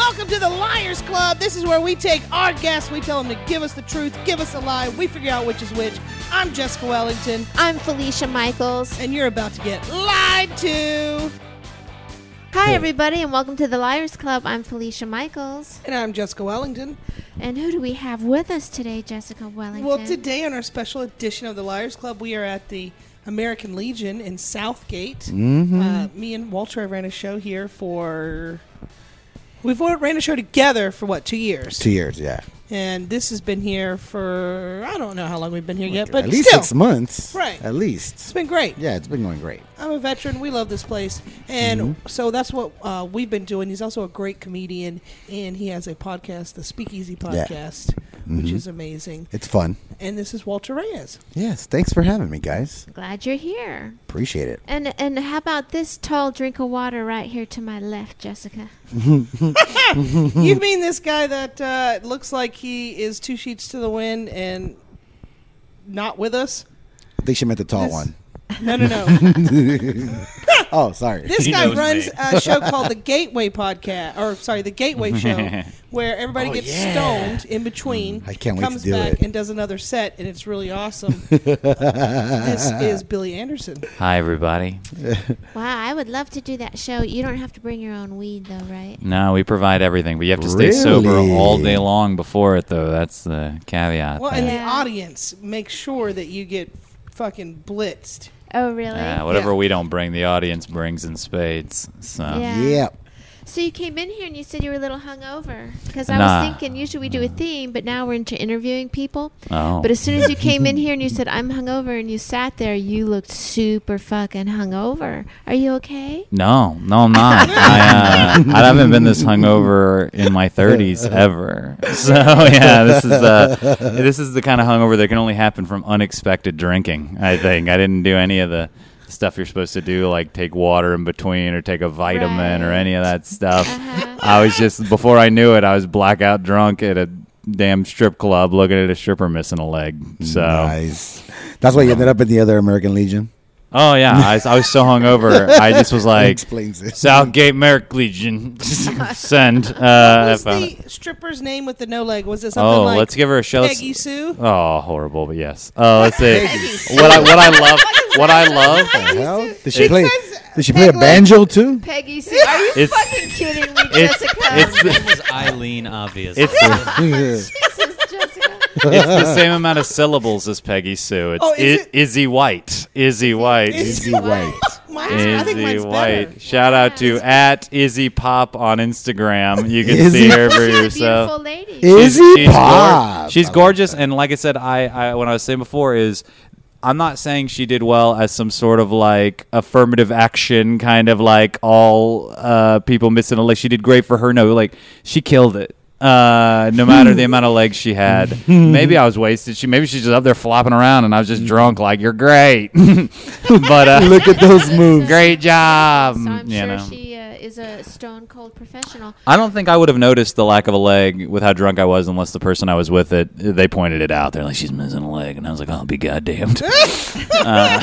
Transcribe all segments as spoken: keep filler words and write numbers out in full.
Welcome to the Liars Club. This is where we take our guests, we tell them to give us the truth, give us a lie, we figure out which is which. I'm Jessica Wellington. I'm Felicia Michaels. And you're about to get lied to. Hi, everybody, and welcome to the Liars Club. I'm Felicia Michaels. And I'm Jessica Wellington. And who do we have with us today, Jessica Wellington? Well, today on our special edition of the Liars Club, we are at the American Legion in Southgate. Mm-hmm. Uh, me and Walter have ran a show here for... We've ran a show together for, what, two years? Two years, yeah. And this has been here for, I don't know how long we've been here yet, but At least still. six months. Right. At least. It's been great. Yeah, it's been going great. I'm a veteran. We love this place. And Mm-hmm. so that's what uh, we've been doing. He's also a great comedian, and he has a podcast, the Speakeasy Podcast, Yeah. which Mhm. is amazing. It's fun. And this is Walter Reyes. Yes, thanks for having me, guys. Glad you're here. Appreciate it. And and how about this tall drink of water right here to my left, Jessica? You mean this guy that uh, looks like he is two sheets to the wind and not with us? I think she meant the tall This- one. No, no, no. Oh, sorry. This He guy knows runs me. a show called the Gateway Podcast, or sorry, the Gateway Show, where everybody Oh, gets yeah. stoned in between. I can't wait to comes do back it. and does another set, and it's really awesome. This is Billy Anderson. Hi, everybody. Wow, I would love to do that show. You don't have to bring your own weed, though, right? No, we provide everything, but you have to stay sober Really? all day long before it, though. That's the caveat. Well, there. and the Yeah. audience make sure that you get fucking blitzed. Oh, really? Yeah, whatever Yeah. we don't bring, the audience brings in spades. So Yeah. Yeah. So you came in here and you said you were a little hungover. Because I Nah. was thinking usually we do a theme, but now we're into interviewing people. Oh. But as soon as you came in here and you said, I'm hungover, and you sat there, you looked super fucking hungover. Are you okay? No, no, I'm not. I, uh, I haven't been this hungover in my thirties ever. So yeah, this is uh, this is the kind of hungover that can only happen from unexpected drinking. I think I didn't do any of the stuff you're supposed to do, like take water in between or take a vitamin or any of that stuff. Uh-huh. I was just before I knew it, I was blackout drunk at a damn strip club looking at a stripper missing a leg. So. Nice. That's why you ended up in the other American Legion. Oh yeah, I, I was so hungover. I just was That like, explains it. Southgate American Legion, send. Uh, What I was found the it. stripper's name with the no leg? Was it something Oh, like let's give her a show. Let's- Peggy Sue? Oh, horrible, but yes. Oh, let's see. Peggy. what I what I love, what I love. The hell? Did she It play? says Did she play a Peg leg. banjo too? Peggy Sue, are you It's- fucking kidding me, It's Jessica? it's Her name the, was Eileen, obviously. it's the, Jesus, Jessica. it's the same amount of syllables as Peggy Sue. It's Oh, is I- it? Izzy White. Izzy White. Izzy Izzy White. Mine's, I think Izzy mine's White. better. Shout out to Yes. at Izzy Pop on Instagram. You can Izzy see her for She's a yourself. beautiful lady. Izzy she's, Pop. gor- she's I like gorgeous, that. and like I said, I, I when I was saying before is. I'm not saying she did well as some sort of like affirmative action kind of like all uh, people missing a leg. She did great for her. No, like she killed it. Uh, no matter the amount of legs she had. Maybe I was wasted. She maybe she's just up there flopping around, and I was just drunk. Like you're great, but uh, Look at those moves. great job. So I'm you sure know. she uh, is a stone cold professional. I don't think I would have noticed the lack of a leg with how drunk I was unless the person I was with it they pointed it out. They're like, she's missing a leg, and I was like, oh, be goddamned. uh,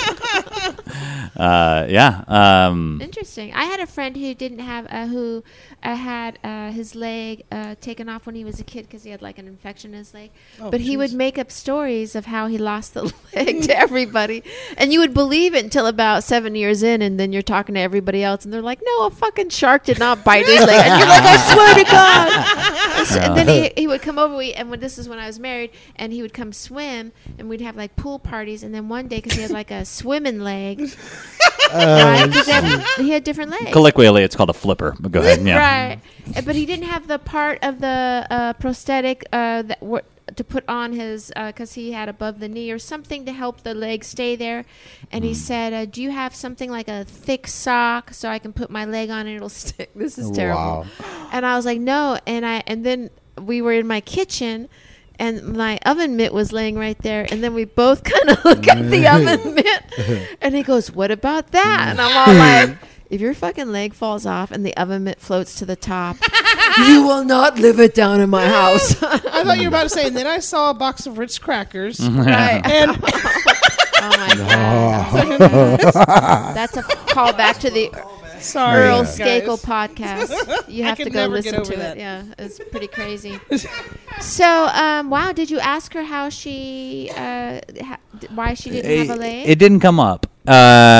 uh, yeah. Um, Interesting. I had a friend who didn't have uh, who uh, had uh, his leg uh, taken off when he was a kid because he had like an infection in his leg. Oh, but he jeez. would make up stories of how he lost the leg to everybody, and you would believe it until about seven years in, and then you're talking to everybody else, and they're like, "No, a fucking shark did not bite his leg," and you're like, "I swear to God." And, so- and then he, he would come over. We, and when this is when I was married, and he would come swim, and we'd have like pool parties. And then one day, because he had like a swimming leg, right? 'Cause he had, he had different legs. colloquially, it's called a flipper. But go ahead. Yeah. Right. Uh, But he didn't have the part of the uh, prosthetic uh, that were to put on his because he had above the knee or something to help the leg stay there. And he said, uh, "Do you have something like a thick sock so I can put my leg on and it'll stick?" This is terrible. Wow. And I was like, "No." And I and then we were in my kitchen. And my oven mitt was laying right there. And then we both kind of look at the oven mitt. And he goes, "What about that?" And I'm all like, if your fucking leg falls off and the oven mitt floats to the top, you will not live it down in my house. I thought you were about to say, and then I saw a box of Ritz crackers. Right. And Oh my god. That's a call back to the Sorry, Earl guys. Skakel podcast. You I have to could go never listen get to over it. that. Yeah, it's pretty crazy. So, um, wow, did you ask her how she, uh, ha- d- why she didn't it, have a leg? it didn't come up. Uh,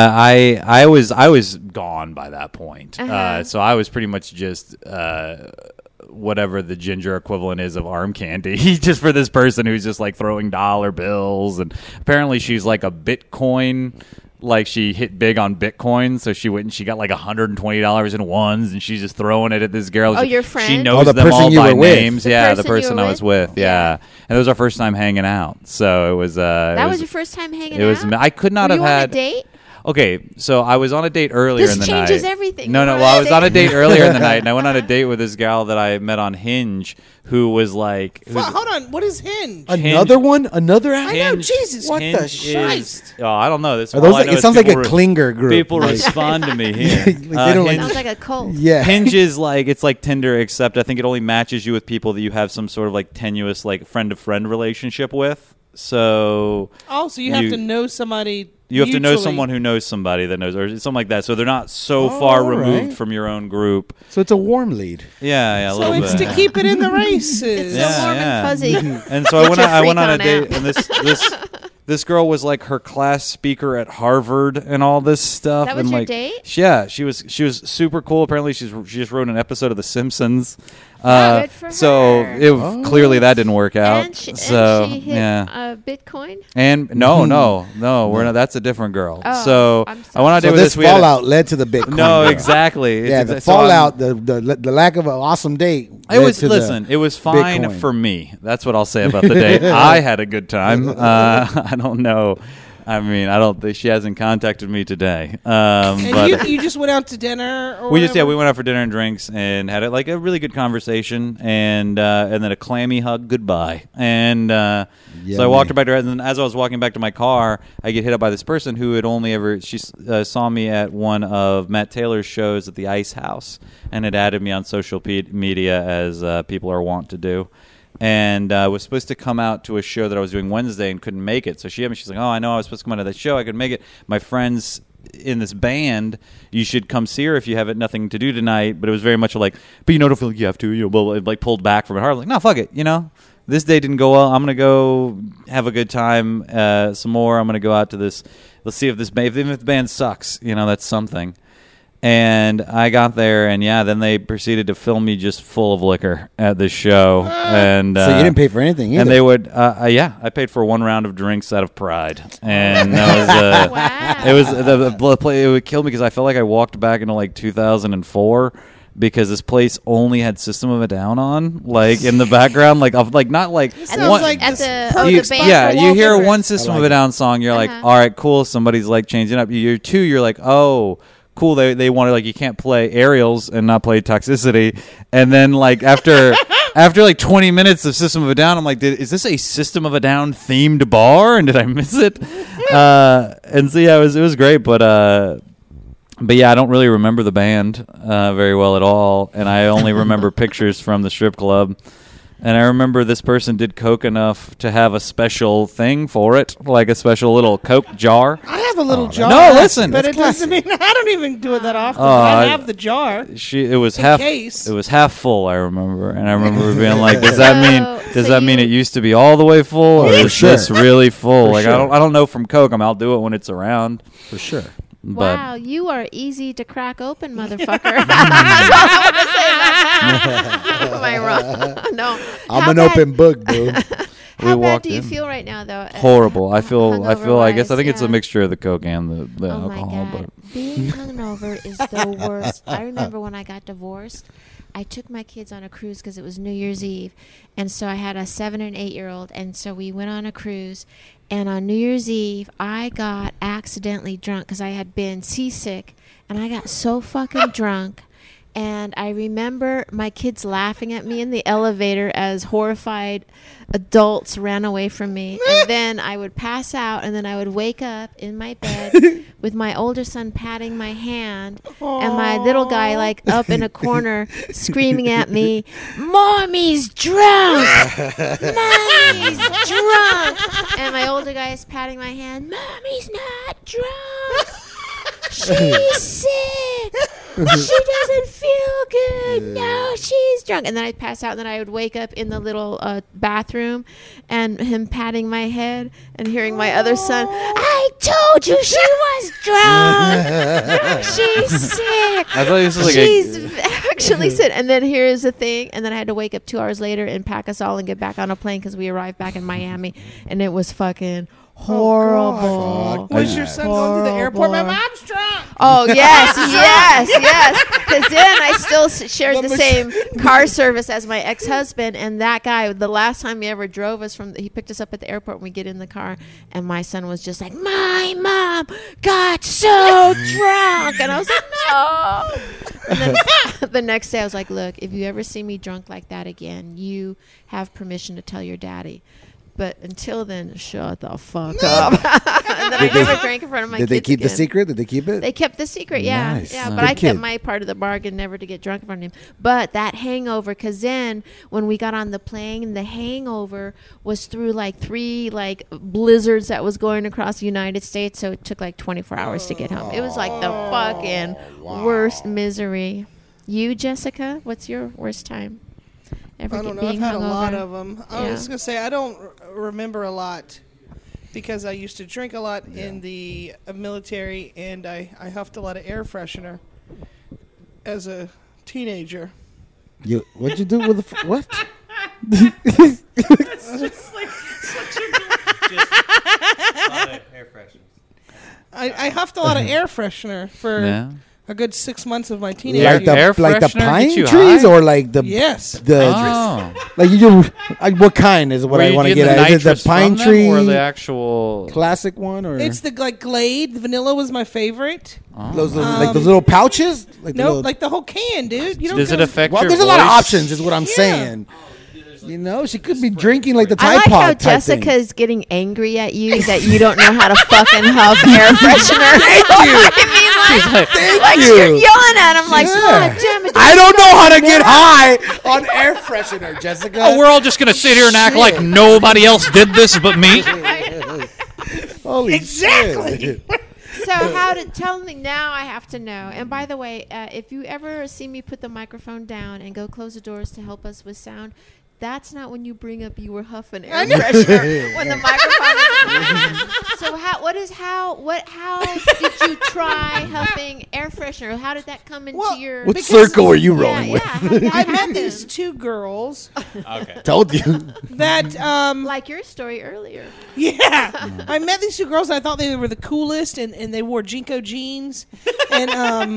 I I was I was gone by that point. Uh-huh. Uh, so I was pretty much just uh, whatever the ginger equivalent is of arm candy, just for this person who's just like throwing dollar bills, and apparently she's like a Bitcoin. Like she hit big on Bitcoin, so she went and she got like one hundred twenty dollars in ones, and she's just throwing it at this girl. Oh, She- your She friend? knows Oh, the them person all you by were with. names. The yeah, the person you person were I was with? with. Yeah. and it was our first time hanging out. So it was. Uh, that it was, your first time hanging It was. out? I could not Were have you had on a date? Okay, so I was on a date earlier This in the changes night. everything. No, You no. were Well, on I a was on a date? date earlier in the night, and I went on a date with this gal that I met on Hinge, who was like, who Well, was- hold on. What is Hinge? Another one? Another app? I know, Jesus. What the Hinge Christ? is- Oh, I don't know. This Are those all I like- know it is sounds like a people re- clinger group. People Like- respond to me here. Like, they Uh, don't like- Hinge- Sounds like a cult. Yeah. Hinge is like it's like Tinder, except I think it only matches you with people that you have some sort of like tenuous like friend to friend relationship with. So Oh, so you have You- to know somebody. you have to know mutually. someone who knows somebody that knows, or something like that. So they're not so Oh, far all removed right. from your own group. So it's a warm lead. Yeah, yeah, a So little it's bit. to keep it in the races. It's Yeah, so warm yeah. and fuzzy. And so I went. your On, I went freak on a on date, out. and this this this girl was like her class speaker at Harvard and all this stuff. That was and your like, date? sh- Yeah, she was she was super cool. Apparently, she's she just wrote an episode of The Simpsons. Oh, Uh, good for so her. it Oh. clearly that didn't work out. And she, so and she hit yeah. uh, Bitcoin? And no, no, no, we're not. That's a different girl. Oh, so I'm I want to So do this this. we had a- fallout led to the Bitcoin. no, girl. exactly. It's Yeah, exa- the so I'm- fallout, the, the the lack of an awesome date. It led was to the listen. It was fine Bitcoin. for me. That's what I'll say about the date. I had a good time. Uh, I don't know. I mean, I don't think she hasn't contacted me today. Um, And but you, you just went out to dinner? Or we just yeah whatever? we went out for dinner and drinks and had a, like a really good conversation and uh, and then a clammy hug goodbye. And uh, so I Yummy. walked her back to her, and then as I was walking back to my car, I get hit up by this person who had only ever she uh, saw me at one of Matt Taylor's shows at the Ice House and had added me on social pe- media as uh, people are wont to do. And uh, was supposed to come out to a show that I was doing Wednesday and couldn't make it. So she had me. She's like, "Oh, I know I was supposed to come out to that show. I couldn't make it. My friends in this band, you should come see her if you have nothing to do tonight." But it was very much like, "But you know, don't feel like you have to." You know, well, it like pulled back from it hard. I was like, "No, fuck it. You know, this day didn't go well. I'm gonna go have a good time uh, some more. I'm gonna go out to this. Let's see if this band, even if the band sucks, you know, that's something." And I got there, and yeah, then they proceeded to film me just full of liquor at this show. And uh, So you didn't pay for anything either. and they would, uh, uh, yeah, I paid for one round of drinks out of pride, and that was, uh, Wow. it was the, the blood play. It would kill me because I felt like I walked back into like two thousand four because this place only had System of a Down on, like in the background, like of like not like This At sounds one. like at this the- oh, perfect you- the band spot yeah, for you hear wallpaper. one System I of like a Down song, you're like, Uh-huh. all right, cool. Somebody's like changing up. You're two, you're like, oh, cool. They they wanted like you can't play Aerials and not play Toxicity, and then like after after like twenty minutes of System of a Down, I'm like, did, is this a System of a Down themed bar? And did I miss it? uh, and so yeah, it was it was great, but. Uh, But yeah, I don't really remember the band uh, very well at all, and I only remember pictures from the strip club. And I remember this person did coke enough to have a special thing for it, like a special little coke jar. I have a little jar. No, listen. But That's it doesn't mean I don't even do it that often. Oh, but I I- have the jar. She it was In half case. it was half full. I remember, and I remember being like, "Does that mean So- does so that mean you- it used to be all the way full, or For is sure. this really full?" For like I sure. don't I don't know from coke. I mean, I'll do it when it's around, for sure. but Wow, you are easy to crack open, motherfucker. That's all I want to say about that. Am I wrong? No. I'm How an bad- open book, boo. We How bad walked do you in. feel right now, though? Uh, horrible. I feel I feel. I guess I hungover-wise? think it's a Yeah. mixture of the coke and the, the Oh my alcohol. god, But being hungover is the worst. I remember when I got divorced, I took my kids on a cruise because it was New Year's Eve, and so I had a seven and eight year old, and so we went on a cruise. And on New Year's Eve, I got accidentally drunk because I had been seasick, and I got so fucking drunk. And I remember my kids laughing at me in the elevator as horrified adults ran away from me. And then I would pass out, and then I would wake up in my bed with my older son patting my hand, and my little guy like up in a corner screaming at me, "Mommy's drunk! Mommy's drunk!" And my older guy is patting my hand, "Mommy's not drunk! She's sick! she doesn't feel good. No, she's drunk. And then I'd pass out, and then I would wake up in the little uh, bathroom and him patting my head and hearing my other son, I told you she was drunk. She's sick. I thought this was like She's a, actually sick. And then here's the thing. And then I had to wake up two hours later and pack us all and get back on a plane because we arrived back in Miami. And it was fucking horrible. Fuck. Was your son going to the airport? My Horrible. mom's drunk. Oh, yes, yes, yes. Because then I still s- shared the same car service as my ex-husband. And that guy, the last time he ever drove us from, the, he picked us up at the airport and we get in the car. And my son was just like, my mom got so drunk. And I was like, no. And then the next day I was like, look, if you ever see me drunk like that again, you have permission to tell your daddy. But until then, shut the fuck up. And then I Did they- never drank in front of my Did kids they keep the again. secret? Did they keep it? They kept the secret, yeah, Nice. yeah. Good But I kid. kept my part of the bargain, never to get drunk in front of him. But that hangover, because then when we got on the plane, the hangover was through like three like blizzards that was going across the United States, so it took like twenty-four hours to get home. It was like the fucking worst misery. You, Jessica, what's your worst time? Ever I get- don't know. I've being had a lot hungover? of them. I Yeah. was going to say, I don't r- remember a lot because I used to drink a lot in the uh, military and I, I huffed a lot of air freshener as a teenager. You, what'd you do with the f- what? I, I huffed a lot of air freshener for yeah. a good six months of my teenage Like the years. Air like the freshener pine get you trees high? or like the Yes. the Oh. like you do like what kind is what Were I you want to getting get the at? Is it nitrous the pine from them tree or the actual? classic one or It's the like Glade. Vanilla was my favorite. Oh. those little, Um, like those little pouches? Like the No, little- like the whole can, dude. You don't Does it go- affect well, your there's a lot of voice? options, is what I'm Yeah. saying. You know, she could be drinking like the I Tide like Pod how type thing. Jessica's getting angry at you that you don't know how to fucking huff air freshener. Thank you. I mean, like, Thank like you. you're yelling at him like, Yeah. God damn it. I don't know how to get high on air freshener, Jessica. Oh, we're all just gonna sit here and act like nobody else did this but me. Holy Exactly. shit. So how to tell me now? I have to know. And by the way, uh, if you ever see me put the microphone down and go close the doors to help us with sound, that's not when you bring up you were huffing air freshener when the microphone is So how what is how what how did you try huffing air freshener? How did that come into Well, your What Because- circle are you yeah, rolling yeah, with? how did that I met happen? these two girls Okay. Told you. that um Like your story earlier. yeah. I met these two girls and I thought they were the coolest and, and they wore Jinko jeans and um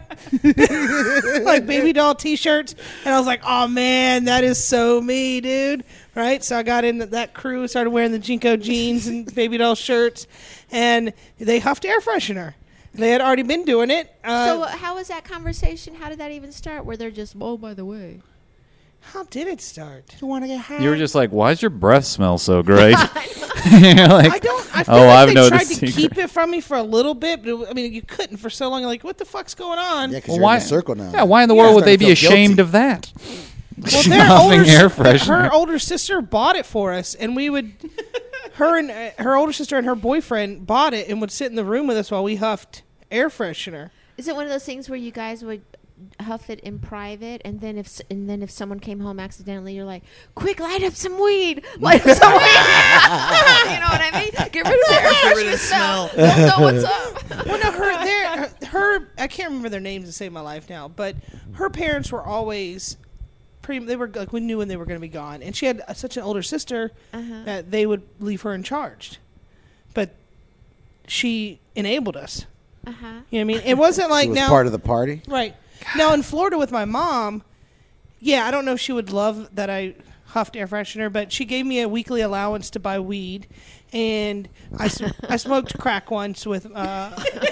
like baby doll t-shirts and I was like, "Oh man, that is so me, dude." Right? So I got in that crew, started wearing the Jinko jeans and baby doll shirts and they huffed air freshener. They had already been doing it. Uh, So uh, how was that conversation? How did that even start? Where they're just, oh, by the way. how did it start? You want to get high? You were just like, why does your breath smell so great? You're like, I don't. I feel oh, like I've they known tried the to secret. keep it from me for a little bit, but it, I mean, you couldn't for so long. You're like, what the fuck's going on? Yeah, because Well, you're why? in a circle now. Yeah, why in the Yeah. world would they Starting be to feel ashamed guilty. of that? Well, their Huffing older, air s- freshener. her older sister bought it for us, and we would. Her and uh, her older sister and her boyfriend bought it and would sit in the room with us while we huffed air freshener. Is it one of those things where you guys would huff it in private, and then if s- and then if someone came home accidentally, you're like, "Quick, light up some weed! Light up some weed!" You know what I mean? Get rid of the air freshener smell. We'll know what's up. Well, no, her, their, her, I can't remember their names to save my life now, but her parents were always pretty. They were like we knew when they were going to be gone, and she had uh, such an older sister Uh-huh. that they would leave her in charge, but she enabled us. Uh huh. You know what I mean? It wasn't like She was now. part of the party. Right. Now in Florida with my mom, yeah, I don't know if she would love that I huffed air freshener, but she gave me a weekly allowance to buy weed, and I, s- I smoked crack once with uh,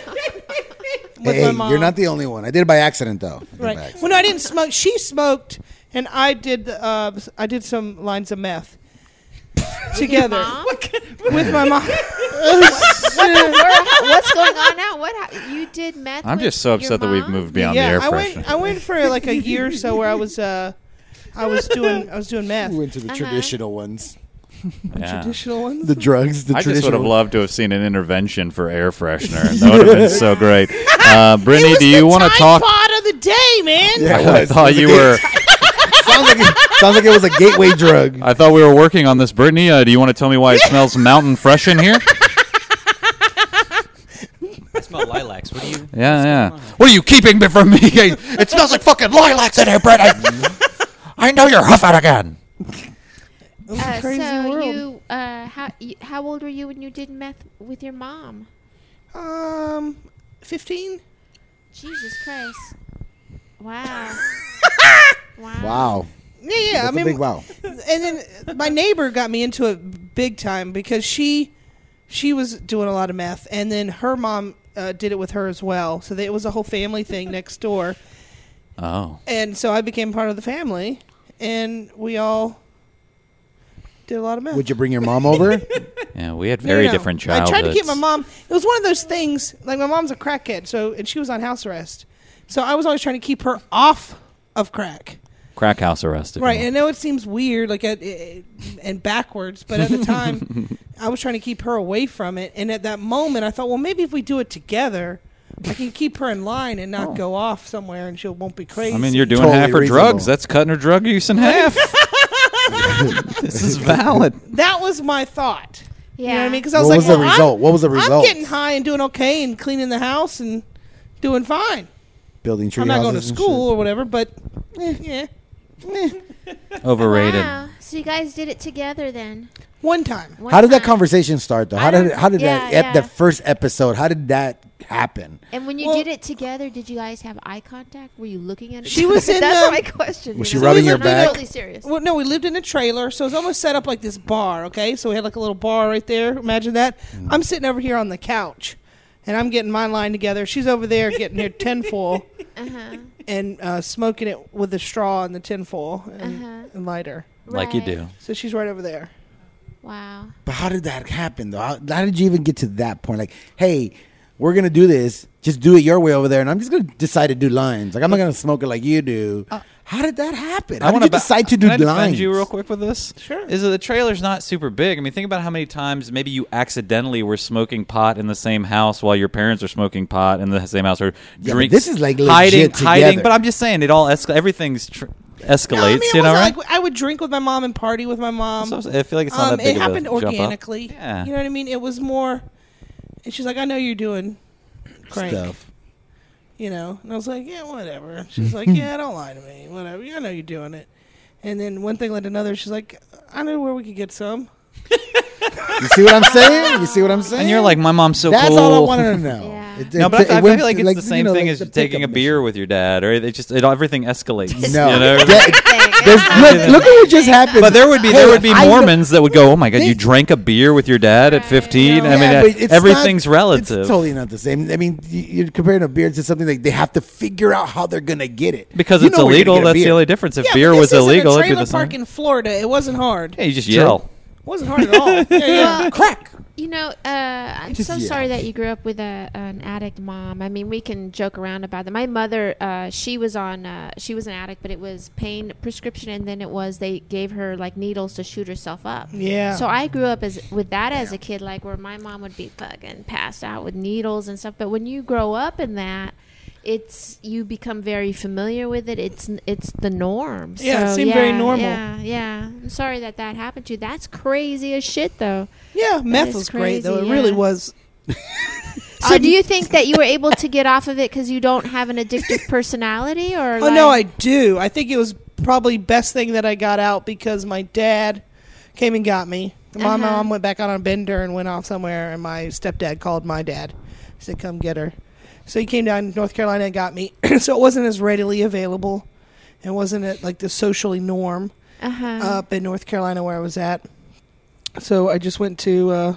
with Hey, my mom. you're not the only one. I did it by accident, though. I did it by right. accident. Well, no, I didn't smoke. She smoked, and I did. Uh, I did some lines of meth together Mom? with my mom. Where- what's going on now? What hap- you did meth? I'm with just so your upset that we've mom? moved beyond yeah, the air I freshener. went. I went for like a year or so where I was. Uh, I was doing. I was doing meth. We went to the Uh-huh. traditional ones. Yeah. Traditional ones. The drugs, the I just traditional would have loved to have seen an intervention for air freshener. That would have been so great. Uh, Brittany, It was do you the want to Tide talk? Pod of of the day, man. Yeah, it I was. thought It was a you gate- were. sounds like it, sounds like it was a gateway drug. I thought we were working on this, Brittany. Uh, do you want to tell me why it smells mountain fresh in here? I smell lilacs. What do you? Yeah, yeah. What are you keeping me from me? It smells like fucking lilacs in here, Brittany. I know you're huffing again. Uh, Crazy so world. you, uh, how you, how old were you when you did meth with your mom? Um, fifteen. Jesus Christ! Wow. wow. Wow. Yeah, yeah. That's I mean, a big wow. and then my neighbor got me into it big time because she she was doing a lot of meth, and then her mom uh, did it with her as well. So they, it was a whole family thing next door, Oh. and so I became part of the family, and we all did a lot of meth. Would you bring your mom over? Yeah, we had No, very no, no. different childhoods. I tried to keep my mom. It was one of those things. Like my mom's a crackhead, so and she was on house arrest, so I was always trying to keep her off of crack. Crack house arrest. if you Right, will. and I know it seems weird, like at, and backwards, but at the time, I was trying to keep her away from it. And at that moment, I thought, well, maybe if we do it together, I can keep her in line and not go off somewhere, and she won't be crazy. I mean, you're doing Totally half her reasonable. drugs. That's cutting her drug use in half. This is valid. that was my thought. Yeah. You know what I mean? Because I was What like, was the well, result? I'm, What was the I'm result? getting high and doing okay and cleaning the house and doing fine. Building tree I'm not going to houses and school shit. or whatever, but eh, yeah, eh. Overrated. Wow. So you guys did it together then? One time. One How did that time. conversation start, though? I How did don't- how did yeah, that at yeah. the first episode? How did that happen? And when you Well- did it together, did you guys have eye contact? Were you looking at each She was other? in That's the- my question. Was you she know? rubbing we your lived in back? Totally serious. Well, no, we lived in a trailer, so it's almost set up like this bar, okay? So we had like a little bar right there. Imagine that. Mm. I'm sitting over here on the couch, and I'm getting my line together. She's over there getting her tinfoil Uh-huh. and uh, smoking it with a straw in the tinfoil and, Uh-huh. and lighter. Like you Right. do. So she's right over there. Wow. But how did that happen, though? How, how did you even get to that point? Like, hey, we're gonna do this. Just do it your way over there, and I'm just gonna decide to do lines. Like, I'm not gonna smoke it like you do. how did that happen? How did wanna you ba- decide to do Can I lines? defend you real quick with this? Sure. Is that the trailer's not super big. I mean, think about how many times maybe you accidentally were smoking pot in the same house while your parents are smoking pot in the same house, or Yeah, but drink. this is, like, hiding, legit hiding. together. But I'm just saying, it all escal- everything's tr- escalates. No, I mean, it you know, wasn't right? like I would drink with my mom and party with my mom. So I feel like it's not Um, that big it of a happened jump up. organically. Yeah. You know what I mean? It was more. And she's like, I know you're doing crank. Stuff. You know, and I was like, yeah, whatever. She's like, yeah, don't lie to me, whatever. I know you're doing it. And then one thing led to another. She's like, I know where we could get some. You see what I'm saying? You see what I'm saying? And you're like, my mom's so That's cool. all I wanted to know. Yeah. It- No, it- but I, it I went feel like to, it's like, the you same know, thing like as the taking a pickup beer mission. with your dad, or it just it, everything escalates. No, you know? that- there's- look, look at what just happened. But there would be Hey, there would be I know- Mormons that would go, "Oh my God, They- you drank a beer with your dad at Right. fifteen?" No. I mean, Yeah, uh, but it's everything's not- relative. It's totally not the same. I mean, you- you're comparing a beer to something like they have to figure out how they're gonna get it because You it's know where you're illegal. gonna That's get a the beer. only difference. If Yeah, beer but was this isn't illegal, a it'd be trailer the park same. in Florida. It wasn't hard. Yeah, you just True. yell. It wasn't hard at all. Yeah, yeah. Well, Crack. You know, uh, I'm Just so yell. sorry that you grew up with a, an addict mom. I mean, we can joke around about that. My mother, uh, she was on, uh, she was an addict, but it was pain prescription, and then it was they gave her like needles to shoot herself up. Yeah. So I grew up as with that as a kid, like where my mom would be fucking passed out with needles and stuff. But when you grow up in that, it's you become very familiar with it. It's it's the norm. Yeah, it So, seemed yeah, very normal. Yeah, yeah. I'm sorry that that happened to you. That's crazy as shit, though. Yeah, meth is was great though. It crazy, really yeah. was. So do you think that you were able to get off of it because you don't have an addictive personality, or? Oh like, no, I do. I think it was probably best thing that I got out because my dad came and got me. My Uh-huh. mom went back out on a bender and went off somewhere, and my stepdad called my dad. He said, "Come get her." So he came down to North Carolina and got me. So it wasn't as readily available. It wasn't at like the socially norm Uh-huh. up in North Carolina where I was at. So I just went to, uh,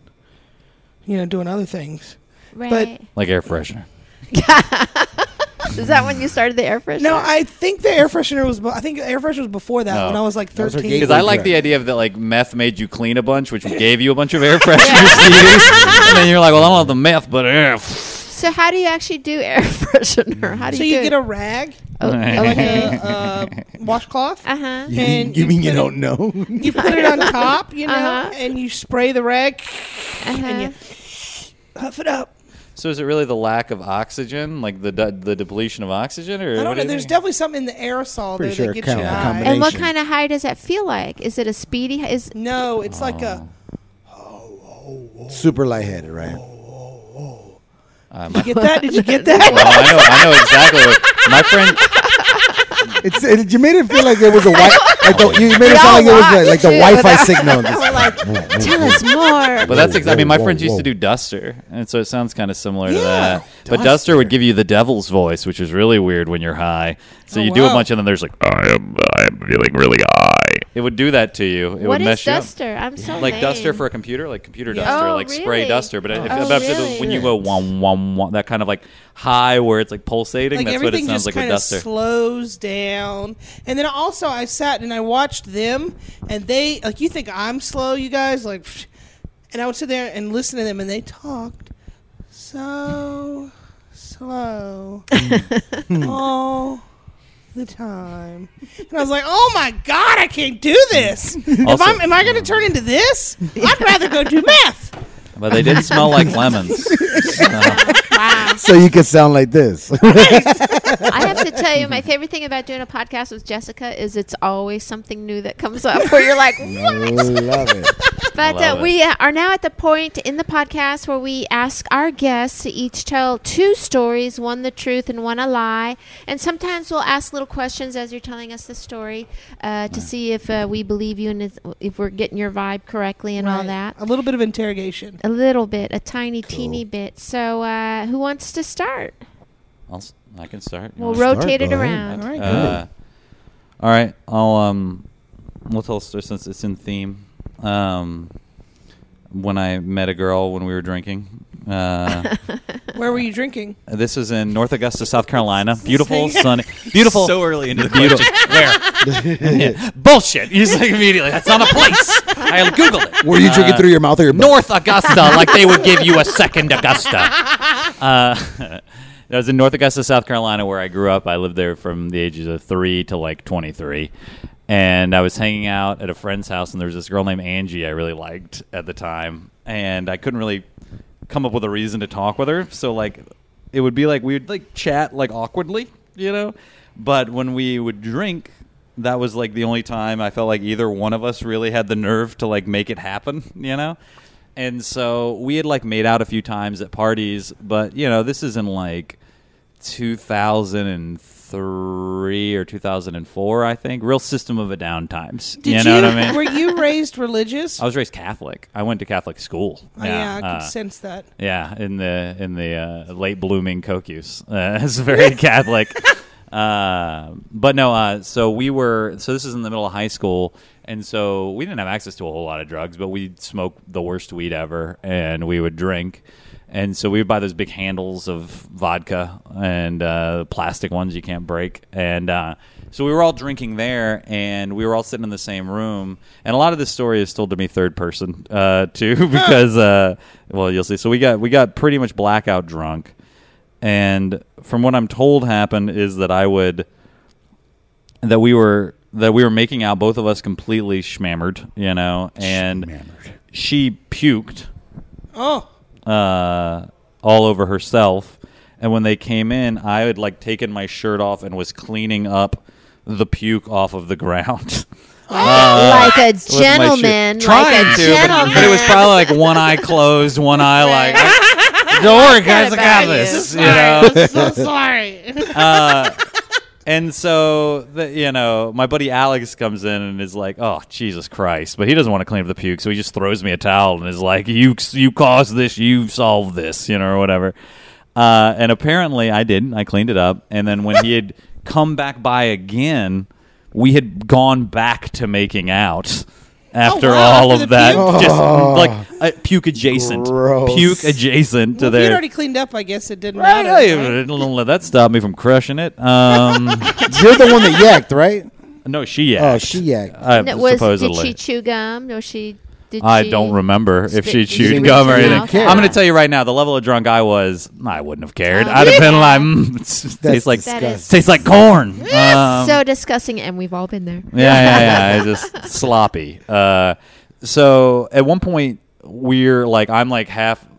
you know, doing other things. right. Like air freshener. Is that when you started the air freshener? No, I think the air freshener was. be- I think the air freshener was before that No. when I was like That was her thirteen. gateway Because I like drug. the idea of that, like meth made you clean a bunch, which gave you a bunch of air fresheners to use, and then you're like, "Well, I don't have the meth, but eh." So how do you actually do air freshener? How do So you you do get it? a rag, Oh, like okay. a uh, washcloth. Uh huh. You, And you you mean you put it- don't know? You put it on top, you know, Uh-huh. and you spray the rag, Uh-huh. and you huff it up. So is it really the lack of oxygen, like the de- the depletion of oxygen, or I what don't do know. you There's think? definitely something in the aerosol Pretty there sure that gets kind you of a high. combination. And what kind of high does that feel like? Is it a speedy? Is No, it's like a. Super lightheaded, right? Uh, Did my, you get that? Did you get well, that? I know, I know exactly. What, my friend, It's it, you made it feel like it was a wi- like the, you made it We sound all like it was watched the, like the it Wi-Fi without- signal. we're like, tell us more. but that's ex- I mean, my friends used whoa. to do Duster, and so it sounds kind of similar to Yeah, that. But Duster would give you the devil's voice, which is really weird when you're high. So Oh, you do a wow. bunch, and then there's like, I am, I am feeling really high. It would do that to you. It What would is mess you up. Duster? I'm so Like lame. Duster for a computer, like computer Yeah. duster, Oh, like spray really? duster. But if, Oh, if- really? when you go wom wom wom, that kind of like high where it's like pulsating, Like that's what it everything sounds just like with kind of duster. slows down. And then also I sat and I watched them, and they like you think I'm slow, you guys like, psh, and I would sit there and listen to them, and they talked so slow all the time, and I was like, "Oh my god, I can't do this! if Also- I'm, am I going to turn into this? I'd rather go do meth." But they did smell like lemons. Wow. So you can sound like this. I have to tell you, my favorite thing about doing a podcast with Jessica is it's always something new that comes up where you're like, what? Love it. But love uh, it. we are now at the point in the podcast where we ask our guests to each tell two stories, one the truth and one a lie. And sometimes we'll ask little questions as you're telling us the story uh, to see if uh, we believe you and if, if we're getting your vibe correctly and all Right. that. A little bit of interrogation. A little bit, a tiny, teeny bit. So uh, who wants to start? I'll, s- I can start. You We'll want- rotate it go ahead. around. All right, Uh, all right. I'll um, we'll tell a story since it's in theme. Um, when I met a girl when we were drinking. Uh, Where were you drinking? this is in North Augusta, South Carolina. Beautiful, sunny, beautiful. So early into the Beautiful. question. Where? Yeah. Bullshit. He's like immediately. That's not a place. I googled it. Were you drinking Uh, through your mouth or your butt? North Augusta, like they would give you a second Augusta. Uh, I was in North Augusta, South Carolina, where I grew up. I lived there from the ages of three to like twenty-three. And I was hanging out at a friend's house, and there was this girl named Angie I really liked at the time. And I couldn't really come up with a reason to talk with her. So, like, it would be like we would, like, chat, like, awkwardly, you know? But when we would drink, that was, like, the only time I felt like either one of us really had the nerve to, like, make it happen, you know? And so we had, like, made out a few times at parties. But, you know, this is in, like, two thousand three or two thousand four, I think. Real System of a Down times. Did you you? know what I mean? Were you raised religious? I was raised Catholic. I went to Catholic school. Oh, yeah, I could uh, sense that. yeah, in the in the uh, late blooming Cocus. Uh, it's very Catholic. Uh, but no, uh, so we were. So this is in the middle of high school, and so we didn't have access to a whole lot of drugs, but we'd smoke the worst weed ever, and we would drink. And so we would buy those big handles of vodka and uh, plastic ones you can't break. And uh, so we were all drinking there, and we were all sitting in the same room. And a lot of this story is told to me third person uh, too, because uh, well, you'll see. So we got we got pretty much blackout drunk, and from what I'm told happened is that I would that we were that we were making out, both of us completely schmammered, you know, and Schmammered. she puked Oh, uh, all over herself. And when they came in, I had like taken my shirt off and was cleaning up the puke off of the ground. Uh, like a with my shoe. gentleman. Trying like a to, but, gentleman. but it was probably like one eye closed, one eye like, don't worry, guys, I got about this. you. You know? I'm so sorry. uh, and so, the, you know, my buddy Alex comes in and is like, oh, Jesus Christ. But he doesn't want to clean up the puke, so he just throws me a towel and is like, you you caused this, you solved this, you know, or whatever. Uh, and apparently I didn't. I cleaned it up. And then when he had come back by again, we had gone back to making out. After Oh, wow, all after of the that, puke? just Oh. like uh, puke adjacent, Gross. puke adjacent to Well, if their. you'd already cleaned up, I guess it didn't Right, matter. I- right? don't let that stop me from crushing it. Um, You're the one that yacked, right? no, she yacked. Oh, she yacked. Uh, No, was, did supposedly. she chew gum? No, she. Did I she don't remember if spit- she did chewed she gum or rinse her anything. mouth care. out? I'm going to tell you right now, the level of drunk I was, I wouldn't have cared. Oh, I'd have been yeah. like, mm, it tastes like That is tastes like corn. Um, so disgusting, and we've all been there. yeah, yeah, yeah. It's just sloppy. Uh, so at one point, we're like, I'm like half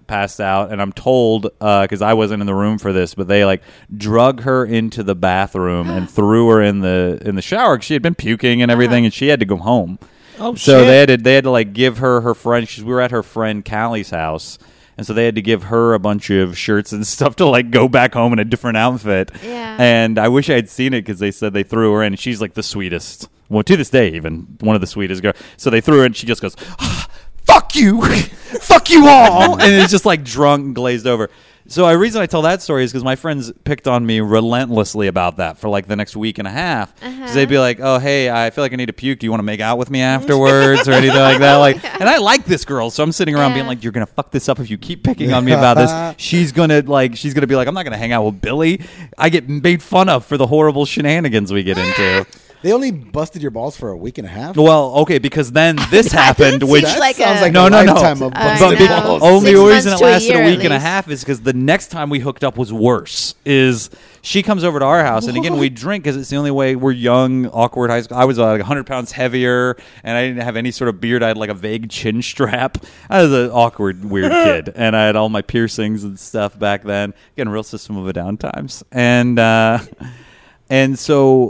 passed out, and I'm told because I wasn't in the room for this, but they like drug her into the bathroom and threw her in the in the shower because she had been puking and everything, and she had to go home. Oh, so shit. they had to they had to like give her her friend. Cause we were at her friend Callie's house. And so they had to give her a bunch of shirts and stuff to, like, go back home in a different outfit. Yeah. And I wish I had seen it because they said they threw her in. And she's, like, the sweetest. Well, to this day, even. One of the sweetest girls. So they threw her in. And she just goes, ah, fuck you. Fuck you all. And it's just, like, drunk and glazed over. So the reason I tell that story is because my friends picked on me relentlessly about that for, like, the next week and a half. Uh-huh. So they'd be like, oh, hey, I feel like I need to puke. Do you want to make out with me afterwards or anything like that? Like, and I like this girl. So I'm sitting around Yeah. being like, you're going to fuck this up if you keep picking on me about this. She's going to, like, she's going to be like, I'm not going to hang out with Billy. I get made fun of for the horrible shenanigans we get into. They only busted your balls for a week and a half. Well, okay, because then this happened, That which seems That like sounds a- like No, a no, no. lifetime of I busted know. balls. only Six reason months it to a lasted a, year, week at and a least. half is because the next time we hooked up was worse. Is she comes over to our house, and again we drink because it's the only way. We're young, awkward high school. I was uh, like one hundred pounds heavier, and I didn't have any sort of beard. I had like a vague chin strap. I was an awkward, weird kid, and I had all my piercings and stuff back then. Again, real System of a Down times, and uh, and so.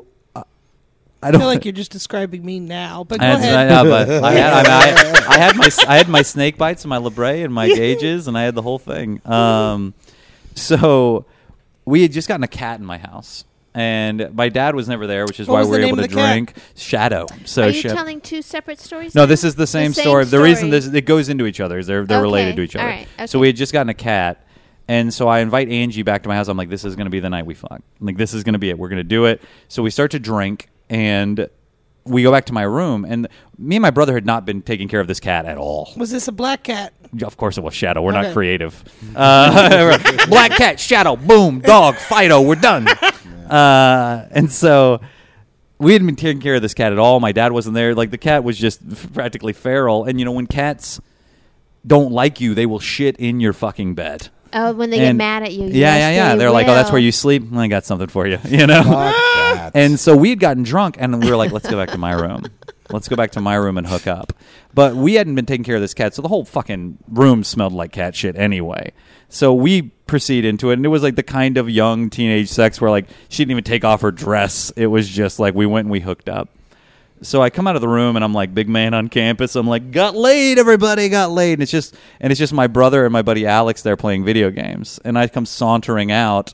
I I don't feel like you're just describing me now, but go I had, ahead. I know, but I had, I, mean, I, I had my I had my snake bites and my labret and my gauges, and I had the whole thing. Um, so we had just gotten a cat in my house, and my dad was never there, which is What why was we were the able name to of the cat? drink. Shadow. So Are you Sha- telling two separate stories? no, now? this is the same, same story. The reason story. this it goes into each other is they're they're Okay. related to each All other. right. Okay. So we had just gotten a cat. And so I invite Angie back to my house. I'm like, this is going to be the night we fuck. I'm like, this is going to be it. We're going to do it. So we start to drink, and we go back to my room. And me and my brother had not been taking care of this cat at all. Was this a black cat? Of course it was Shadow. We're Okay. not creative. Uh, black cat, Shadow, boom, dog, Fido, we're done. Uh, and so we hadn't been taking care of this cat at all. My dad wasn't there. Like, the cat was just f- practically feral. And, you know, when cats don't like you, they will shit in your fucking bed. Oh, when they get And- mad at you. Yeah, yes, yeah, yeah. They They're like, oh, that's will. where you sleep? I got something for you, you know? Fuck that. And so we had gotten drunk, and we were like, let's go back to my room. Let's go back to my room and hook up. But we hadn't been taking care of this cat, so the whole fucking room smelled like cat shit anyway. So we proceed into it, and it was like the kind of young teenage sex where, like, she didn't even take off her dress. It was just like we went and we hooked up. So I come out of the room, and I'm like, big man on campus. I'm like, got laid, everybody got laid. And it's just and it's just my brother and my buddy Alex there playing video games. And I come sauntering out,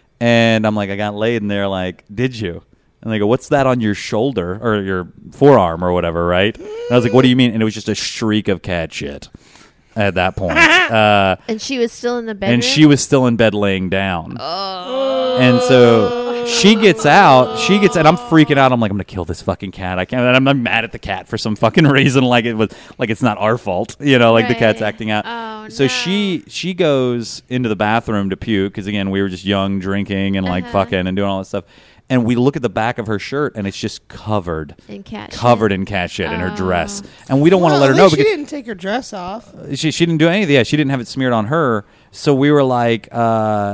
and I'm like, I got laid. And they're like, did you? And they go, what's that on your shoulder or your forearm or whatever, right? And I was like, what do you mean? And it was just a streak of cat shit at that point. Uh, And she was still in the bedroom. and she was still in bed laying down. Oh. And so she gets out. She gets, and I'm freaking out. I'm like, I'm gonna kill this fucking cat. I can't. And I'm, I'm mad at the cat for some fucking reason. Like it was, like it's not our fault. You know, like the cat's Right. acting out. Oh, so no. she she goes into the bathroom to puke because again we were just young, drinking and like Uh-huh. fucking and doing all this stuff. And we look at the back of her shirt, and it's just covered, In cat shit. covered in cat shit in her Oh. dress. And we don't want to Well, let her at know least because she didn't take her dress off. she she didn't do anything. Yeah, she didn't have it smeared on her. So we were like, uh,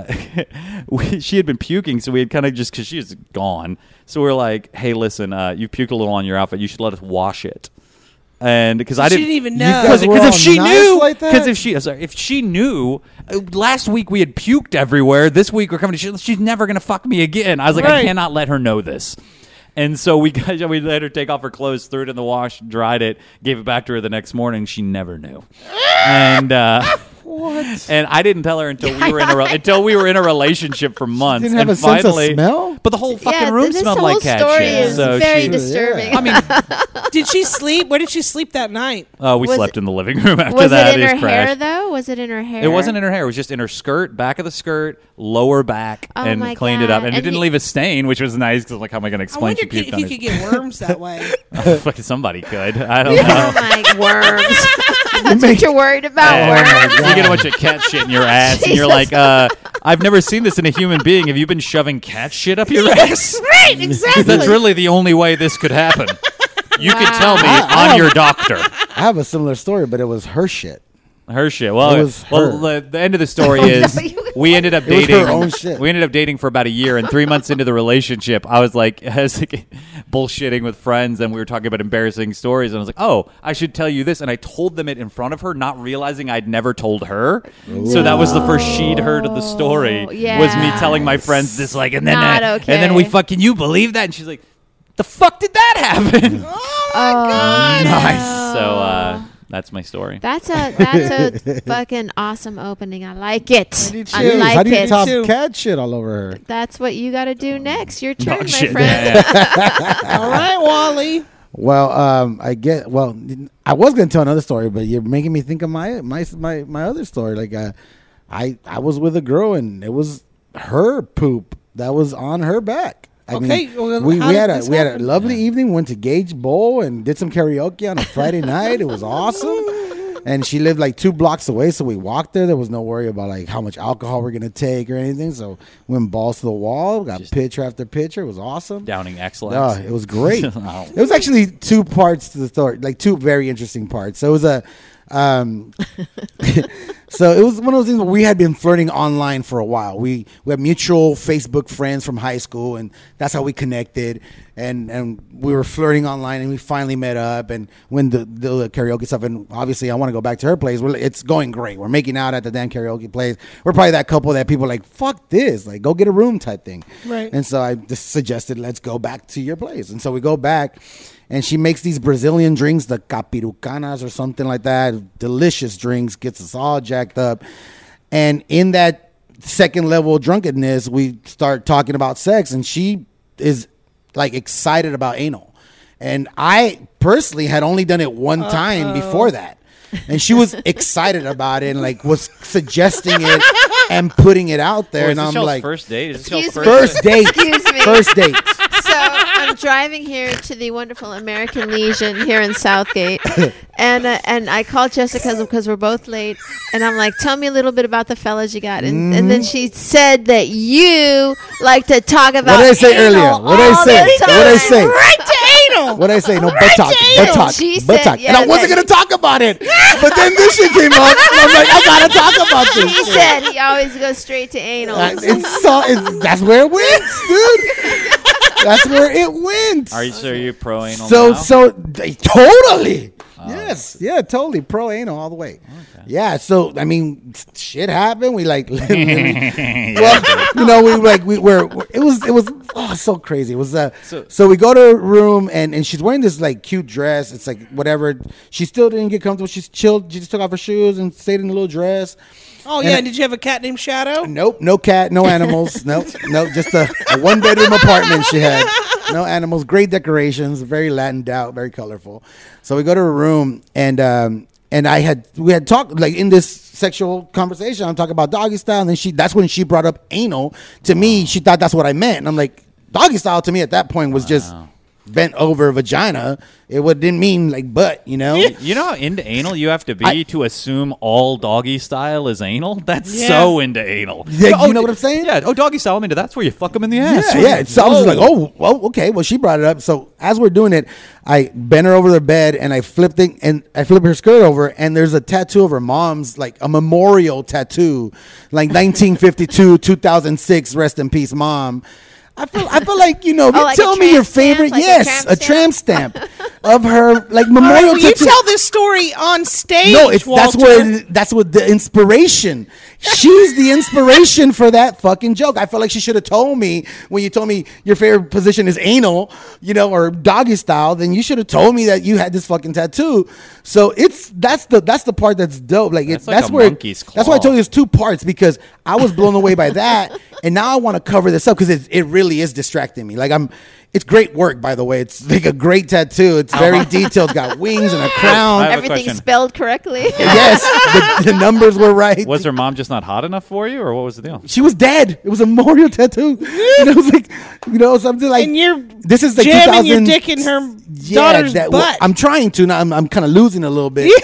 we, she had been puking, so we had kind of just because she was gone. So we were like, hey, listen, uh, you puked a little on your outfit. You should let us wash it. And because I She didn't, didn't even You know. guys because were if all she nice knew, like that? because if she, sorry, if she knew, uh, last week we had puked everywhere. This week we're coming to. She, she's never gonna fuck me again. I was like, I Right. cannot let her know this. And so we got, we let her take off her clothes, threw it in the wash, dried it, gave it back to her the next morning. She never knew. And uh, What? and I didn't tell her until we were in a re- until we were in a relationship for months. Didn't have and a sense of finally, smell? but the whole fucking Yeah, room this smelled whole like cat story shit. is So very she, disturbing. Yeah. I mean, Did she sleep? Where did she sleep that night? uh, we Was slept it- in the living room after was that. it in her It crashed. hair though? Was it in her hair? It wasn't in her hair. It was just in her skirt, back of the skirt, lower back, Oh and my cleaned it up. God. And, it And didn't you- leave a stain, which was nice because like, how am I going to I explain wonder she puked if on you it? could get worms that way. Fucking somebody could. I don't Oh know. my worms! That's what you're worried about. Yeah. Worms. You get a bunch of cat shit in your ass, and you're Jesus. like, uh, I've never seen this in a human being. Have you been shoving cat shit up your ass? Right, exactly. That's really the only way this could happen. You could tell me, I- I I'm have- your doctor. I have a similar story, but it was her shit. Her shit. Well, It was well, her. the, the end of the story is we ended up It was her dating. own shit. We ended up dating for about a year, and three months into the relationship, I was like, I was like bullshitting with friends, and we were talking about embarrassing stories, and I was like, oh, I should tell you this, and I told them it in front of her, not realizing I'd never told her. So that was the first she'd heard of the story. Yeah. Was me telling my friends this, like, and then Not uh, okay. and then we fucking you believe that, and she's like, the fuck did that happen? Oh my god! Nice. So uh, that's my story. That's a that's a fucking awesome opening. I like it. do I too. Jeez, like how do you it. top too. cat shit all over her? That's what you got to do next. Your turn, Oh, my shit. friend. Yeah, yeah. All right, Wally. Well, um, I get. Well, I was gonna tell another story, but you're making me think of my my my, my other story. Like, uh, I I was with a girl, and it was her poop that was on her back. I Okay, mean, well, we, how we did had a this we had a happen? lovely evening. Went to Gage Bowl and did some karaoke on a Friday night. It was awesome. And she lived like two blocks away, so we walked there. There was no worry about like how much alcohol we're gonna take or anything. So went balls to the wall, got Just- picture after picture. It was awesome. Downing Oh, excellence. it was great. Wow. It was actually two parts to the story, like two very interesting parts. So it was a, um, so it was one of those things where we had been flirting online for a while. We we had mutual Facebook friends from high school, and that's how we connected. And and we were flirting online, and we finally met up. And when the, the karaoke stuff, and obviously I want to go back to her place. We're, it's going great. We're making out at the damn karaoke place. We're probably that couple that people are like, fuck this, like go get a room type thing. Right. And so I just suggested, let's go back to your place. And so we go back, and she makes these Brazilian drinks, the capirucanas or something like that. Delicious drinks, gets us all jacked up. And in that second level of drunkenness, we start talking about sex, and she is like excited about anal. And I personally had only done it one time before that. And she was excited about it and like was suggesting it and putting it out there. Oh, and is this I'm y'all's like, first date? Is this y'all's Excuse first me. first date. Excuse me. First date. So I'm driving here to the wonderful American Legion here in Southgate, and uh, and I called Jessica because we're both late, and I'm like, tell me a little bit about the fellas you got, and, and then she said that you like to talk about. What did I say anal earlier? What did I all say? the What did I time. say? Right to anal. What did I say? No, Right buttock, to anal. buttock, She said, buttock. yeah, and I wasn't that- going to talk about it. But then this shit came up. And I'm like, I got to talk about this. He shit. said he always goes straight to anal. Uh, it's so, it's, that's where it went, dude. That's where it went. Are you sure you're pro anal? So, now? so they, totally. Yes, yeah, totally pro anal all the way. Yeah, so I mean, shit happened. We like, well, you know, we like we were. It was it was oh so crazy. It was uh. So, So- we go to her room and and she's wearing this like cute dress. It's like whatever. She still didn't get comfortable. She's chilled. She just took off her shoes and stayed in the little dress. Oh And yeah, I- did you have a cat named Shadow? Nope, no cat, no animals. nope, nope, just a, a one bedroom apartment she had. No animals, great decorations, very Latined out, very colorful. So we go to her room and um and I had we had talked like in this sexual conversation, I'm talking about doggy style, and then she that's when she brought up anal. To me, she thought that's what I meant. And I'm like, doggy style to me at that point was just bent over vagina. It would, didn't mean like butt, you know? You know how into anal you have to be I- to assume all doggy style is anal? That's Yeah. so into anal. Yeah, Oh, you know what I'm saying? Yeah. Oh, doggy style. I'm into. That's where you fuck them in the ass. Yeah, yeah. So I was just like, oh, well, okay. Well, she brought it up. So as we're doing it, I bent her over the bed and I flipped it and I flipped her skirt over, and there's a tattoo of her mom's, like a memorial tattoo, like nineteen fifty-two, two thousand six, rest in peace, mom. I feel, I feel like, you know, if Oh, you like a tell me your tramp stamp? favorite, Like a yes, tramp a tramp stamp of her, like All right, memorial will you tattoo. tell this story on stage? No, it's that's Walter? where that's what the inspiration. She's the inspiration for that fucking joke. I feel like she should have told me when you told me your favorite position is anal, you know, or doggy style. Then you should have told me that you had this fucking tattoo. So it's that's the that's the part that's dope. Like That's it, like that's a where monkey's that's why I claw. told you it's two parts, because I was blown away by that, and now I want to cover this up because it it really is distracting me. Like I'm. It's great work, by the way. It's like a great tattoo. It's very detailed. It's got wings and a crown. I have a Everything's question. spelled correctly. Yes, the, the numbers were right. Was her mom just not hot enough for you, or what was the deal? She was dead. It was a memorial tattoo. And it was like, you know, something like. And you're this is like jamming your 2000 dick in her Yeah, daughter's that- butt. well, I'm trying to. Now I'm, I'm kind of losing a little bit.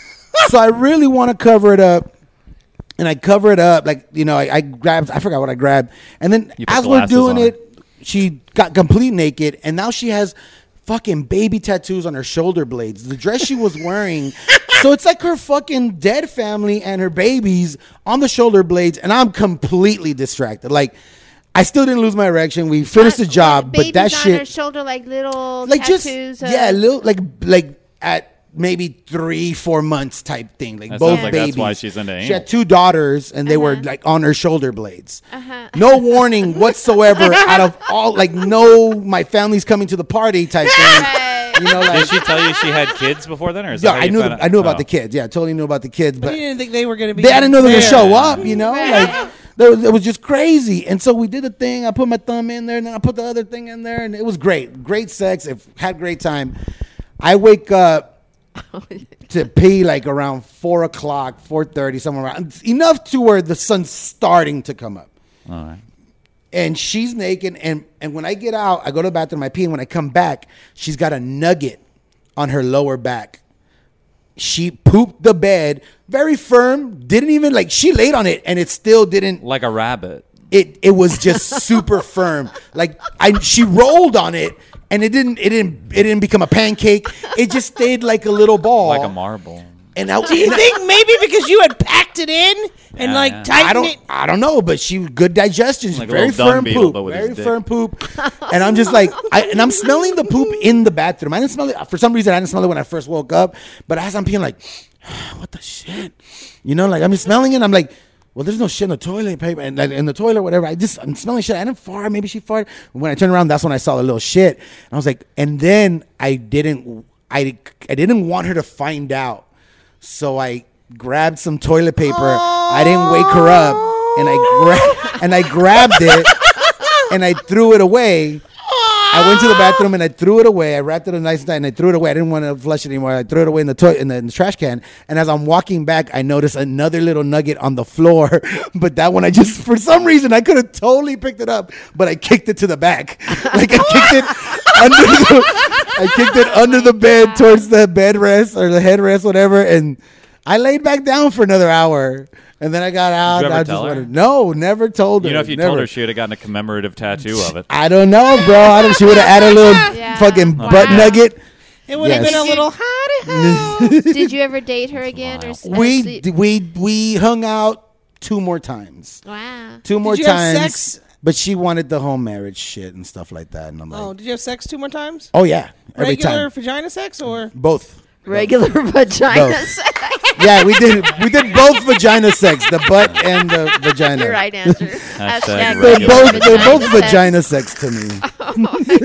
So I really want to cover it up. And I cover it up. Like, you know, I, I grabbed, I forgot what I grabbed. And then You put as we're glasses doing on it, she got complete naked. And now she has fucking baby tattoos on her shoulder blades. The dress she was wearing. So it's like her fucking dead family and her babies on the shoulder blades. And I'm completely distracted. Like, I still didn't lose my erection. We finished the job, but that on shit. her shoulder, like little like tattoos. just of- yeah, little like like at maybe three, four months type thing. Like That both sounds like babies. that's why she's into She anal. had two daughters, and they were Uh-huh. like on her shoulder blades. Uh-huh. No warning whatsoever. Out of all, like no, my family's coming to the party type thing. Right. You know, like Did she tell you she had kids before then, or is yeah, that how I you knew found the, out? I knew about Oh. the kids. Yeah, totally knew about the kids, But but you didn't think they were going to be. they I didn't know they were gonna there. show up. You know, Right. like. There was, it was just crazy, and so we did the thing. I put my thumb in there, and then I put the other thing in there, and it was great, great sex. It had great time. I wake up to pee like around four o'clock, four thirty, somewhere around enough to where the sun's starting to come up. All right. And she's naked, and and when I get out, I go to the bathroom, I pee, and when I come back, she's got a nugget on her lower back. She pooped the bed, very firm. Didn't even like she laid on it, and it still didn't. Like a rabbit. It it was just super firm. Like I, she rolled on it, and it didn't it didn't it didn't become a pancake. It just stayed like a little ball, Like a marble. And I, Do you and I- think maybe because you had packed it in and Yeah, like yeah. tightened I don't it? I don't know, but she good digestion. She's Like a very little dung firm beetle, poop, but with his very dick. firm poop. And I'm just like, I, and I'm smelling the poop in the bathroom. I didn't smell it for some reason. I didn't smell it when I first woke up, but as I'm peeing, like, what the shit, you know, like I'm just smelling it. I'm like, well, there's no shit in the toilet paper and like, in the toilet, whatever. I just I'm smelling shit. I didn't fart. Maybe she farted. When I turned around, that's when I saw the little shit. And I was like, and then I didn't, I I didn't want her to find out. So I grabbed some toilet paper. I didn't wake her up, and I gra- and I grabbed it, and I threw it away. I went to the bathroom and I threw it away. I wrapped it in a nice night and I threw it away. I didn't want to flush it anymore. I threw it away in the toilet in the, in the trash can. And as I'm walking back, I noticed another little nugget on the floor. But that one, I just for some reason I could have totally picked it up, but I kicked it to the back. Like I kicked it under the, I kicked it under the bed towards the bed rest or the headrest, whatever. And I laid back down for another hour. And then I got out. Did you ever and I tell just her? wanted, no, never told her. You know, if you never. told her, she would have gotten a commemorative tattoo of it. I don't know, bro. I don't, she would have added a little Yeah. fucking Wow. butt nugget. It would have Yes. been a little howdy ho. Did you ever date her again? Or s- We sleep- d- we we hung out two more times. Wow. Two more you have times. sex? But she wanted the home marriage shit and stuff like that. And I'm like, Oh, oh, did you have sex two more times? yeah, every Regular time. vagina sex or? Both. Regular vagina Both. sex. Yeah, we did. We did both vagina sex, the butt and the vagina. You're right, Andrew. Hashtag Hashtag They're regular both they're both sex. vagina sex to me.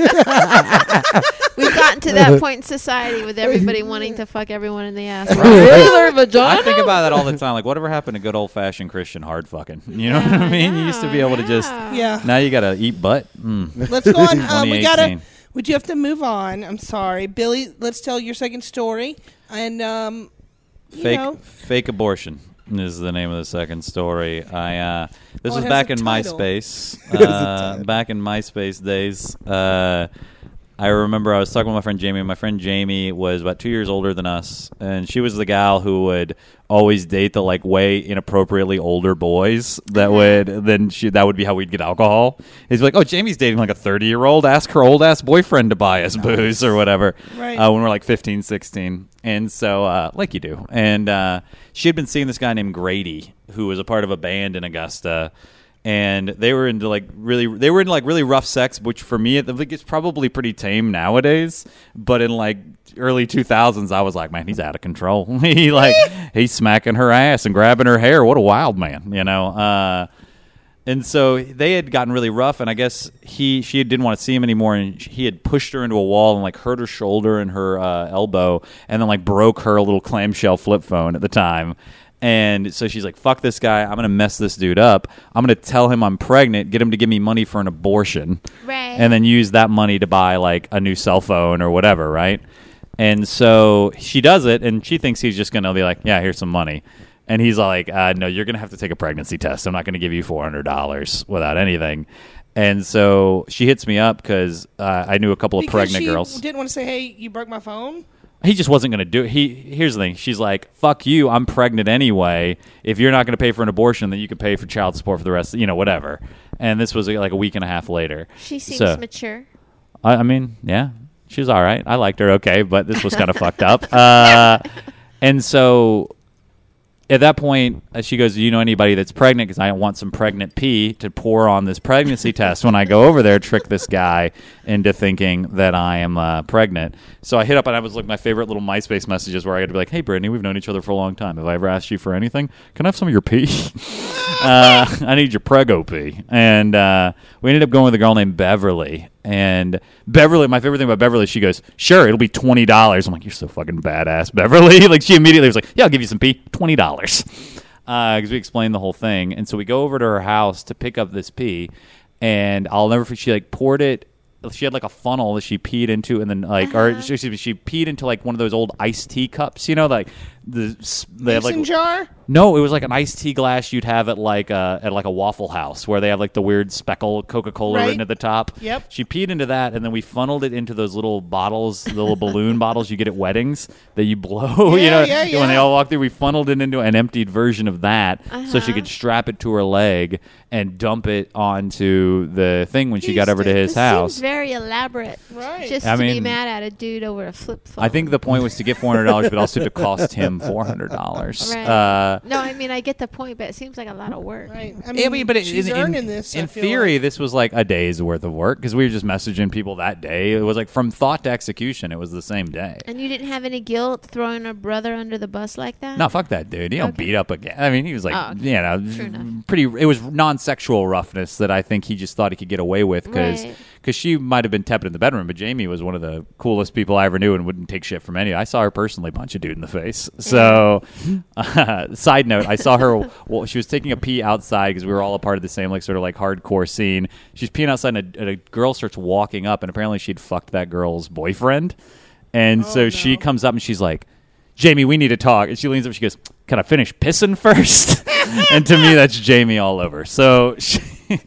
We've gotten to that point in society with everybody wanting to fuck everyone in the ass. Regular vagina. I think about that all the time. Like, whatever happened to good old fashioned Christian hard fucking? You know what I mean? You used to be able to just. Yeah. Now you gotta eat butt. Mm. Let's go on. Um, we gotta. twenty eighteen. Would you have to move on? I'm sorry, Billy. Let's tell your second story. And um, you Fake know, fake abortion is the name of the second story. I uh, this Oh, was it has back a in title. MySpace. It has a Uh, title. back in MySpace days. Uh, I remember I was talking with my friend Jamie. My friend Jamie was about two years older than us, and she was the gal who would always date the like way inappropriately older boys. That would then she that would be how we'd get alcohol. He's like, "Oh, Jamie's dating like a thirty year old. Ask her old ass boyfriend to buy us booze or whatever." Right. Uh, when we're like fifteen, sixteen, and so uh, like you do. And uh, she had been seeing this guy named Grady, who was a part of a band in Augusta. And they were into like really, they were into like really rough sex, which for me, I think it's probably pretty tame nowadays. But in like early two thousands, I was like, man, he's out of control. he like he's smacking her ass and grabbing her hair. What a wild man, you know. Uh, and so they had gotten really rough, and I guess he she didn't want to see him anymore, and he had pushed her into a wall and like hurt her shoulder and her uh, elbow, and then like broke her little clamshell flip phone at the time. And so she's like, fuck this guy. I'm going to mess this dude up. I'm going to tell him I'm pregnant, get him to give me money for an abortion, Right. and then use that money to buy like a new cell phone or whatever, right? And so she does it, and she thinks he's just going to be like, yeah, here's some money. And he's like, uh, no, you're going to have to take a pregnancy test. I'm not going to give you four hundred dollars without anything. And so she hits me up because uh, I knew a couple of because pregnant she girls. didn't want to say, "Hey, you broke my phone." He just wasn't going to do it. He here's the thing. She's like, "Fuck you. I'm pregnant anyway. If you're not going to pay for an abortion, then you can pay for child support for the rest. You know, whatever." And this was like a week and a half later. She seems So- mature. I, I mean, yeah. She was all right. I liked her okay, but this was kind of fucked up. Uh, and so at that point, uh, she goes, do you know anybody that's pregnant? Because I want some pregnant pee to pour on this pregnancy test when I go over there, trick this guy into thinking that I am uh, pregnant. So I hit up, and I was like, my favorite little MySpace messages where I had to be like, hey, Brittany, we've known each other for a long time. Have I ever asked you for anything? Can I have some of your pee? uh, I need your prego pee. And uh, we ended up going with a girl named Beverly. And Beverly, my favorite thing about Beverly, she goes, sure, it'll be twenty dollars. I'm like, you're so fucking badass, Beverly. Like, she immediately was like, yeah, I'll give you some pee, twenty dollars. Because uh, we explained the whole thing. And so we go over to her house to pick up this pee. And I'll never forget, she like poured it. She had like a funnel that she peed into, and then like, uh-huh. or excuse me, she peed into like one of those old iced tea cups, you know, like the they have Mason like jar. No, it was like an iced tea glass you'd have at like a at like a Waffle House where they have like the weird speckle Coca-Cola Right. written at the top. Yep. She peed into that, and then we funneled it into those little bottles, the little balloon bottles you get at weddings that you blow. Yeah, you know, yeah, yeah. when they all walk through, we funneled it into an emptied version of that, so she Uh-huh. could strap it to her leg and dump it onto the thing when she got over to his This house. seems very elaborate. Right. Just I to be mean- mad at a dude over a flip phone. I think the point was to get four hundred dollars, but also to cost him four hundred dollars. Right. Uh, no, I mean I get the point, but it seems like a lot of work. Right. I I mean, mean, but it, she's in, earning in, this. I in feel theory, like. this was like a day's worth of work because we were just messaging people that day. It was like from thought to execution. It was the same day. And you didn't have any guilt throwing a brother under the bus like that? No, fuck that dude. He don't Okay. beat up again. I mean, he was like, Oh, okay. you know, True enough. pretty. It was non-sexual roughness that I think he just thought he could get away with because Right. she might have been tepid in the bedroom, but Jamie was one of the coolest people I ever knew and wouldn't take shit from any. I saw her personally punch a dude in the face. So, uh, side note, I saw her. Well, she was taking a pee outside because we were all a part of the same like sort of like hardcore scene. She's peeing outside, and a, and a girl starts walking up, and apparently she'd fucked that girl's boyfriend, and Oh, so no. she comes up and she's like, Jamie, we need to talk. And she leans up and she goes, can I finish pissing first? And to me, that's Jamie all over. So she,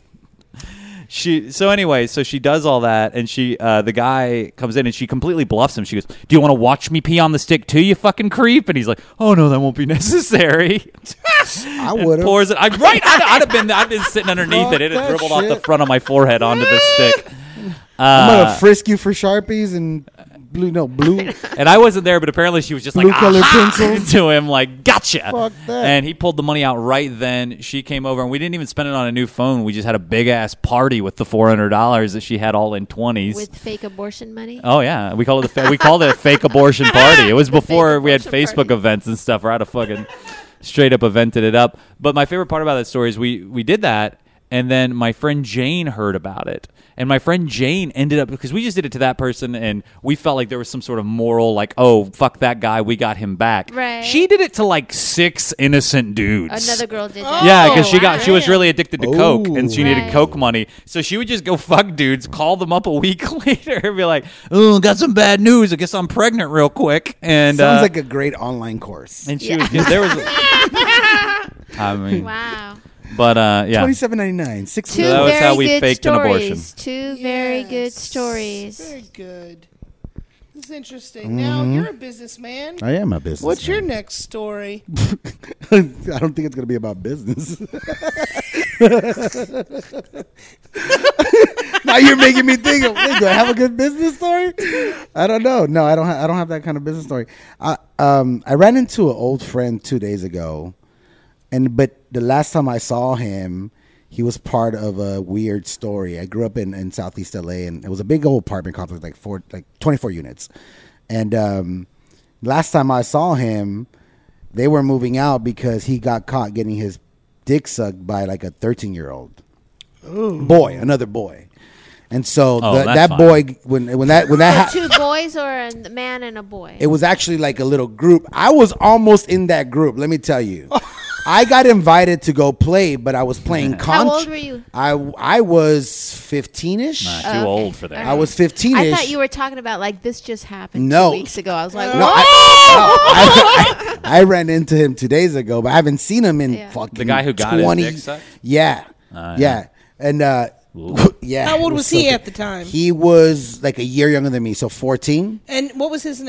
she so anyway, so she does all that, and she uh, the guy comes in and she completely bluffs him. She goes, do you want to watch me pee on the stick too, you fucking creep? And he's like, oh no, that won't be necessary. I And would have. pours it. I, right, I'd, I'd have been. I'd been sitting underneath Fuck it. It had that dribbled off the shit. front of my forehead onto the stick. I'm Uh, gonna frisk you for Sharpies and blue. No blue. And I wasn't there, but apparently she was just like Blue colored "Aha!" pencils? to him, like gotcha. Fuck that. And he pulled the money out right then. She came over, and we didn't even spend it on a new phone. We just had a big ass party with the four hundred dollars that she had all in twenties. With fake abortion money? Oh yeah, we called it the fa- we called it a fake abortion party. It was The fake before we had abortion Facebook party. events and stuff. Where I'd have fucking straight up evented it up. But my favorite part about that story is we we did that, and then my friend Jane heard about it. And my friend Jane ended up, because we just did it to that person, and we felt like there was some sort of moral, like, oh, fuck that guy, we got him back. Right. She did it to like six innocent dudes. Another girl did Oh, that. Yeah, because she wow. got she was really addicted to coke, Oh. and she needed Right. coke money. So she would just go fuck dudes, call them up a week later, and be like, "Oh, got some bad news. I guess I'm pregnant real quick." And Sounds uh, like a great online course. and she Yeah. was there was. I mean, Wow. but uh, yeah, Twenty-seven ninety-nine. Six. Two that was very how we good faked an stories. abortion. Two very good Yes. stories. Very good. This is interesting. Now you're a businessman. I am a business. What's your next story? I don't think it's gonna be about business. Now you're making me think. Of, wait, do I have a good business story? I don't know. No, I don't. Ha- I don't have that kind of business story. I um I ran into an old friend two days ago, and but the last time I saw him, he was part of a weird story. I grew up in, in Southeast L A, and it was a big old apartment complex, like four, like twenty-four units. And um, last time I saw him, they were moving out because he got caught getting his dick sucked by like a thirteen-year-old boy, another boy. And so Oh, the, that's that fine. boy, when when that when that So ha- two boys or a man and a boy? it was actually like a little group. I was almost in that group. Let me tell you, I got invited to go play, but I was playing. How Conch- old were you? I I was fifteen-ish. Not Oh, too okay. old for that. I was fifteen-ish. I thought you were talking about like this just happened No. two weeks ago. I was like, No, what? I, I, I ran into him two days ago, but I haven't seen him in Yeah. fucking The guy who got his twenty. dick sucked? Yeah, Uh, yeah, and uh, Ooh. yeah. How old it was so he good. at the time? He was like a year younger than me, so fourteen. And what was his name?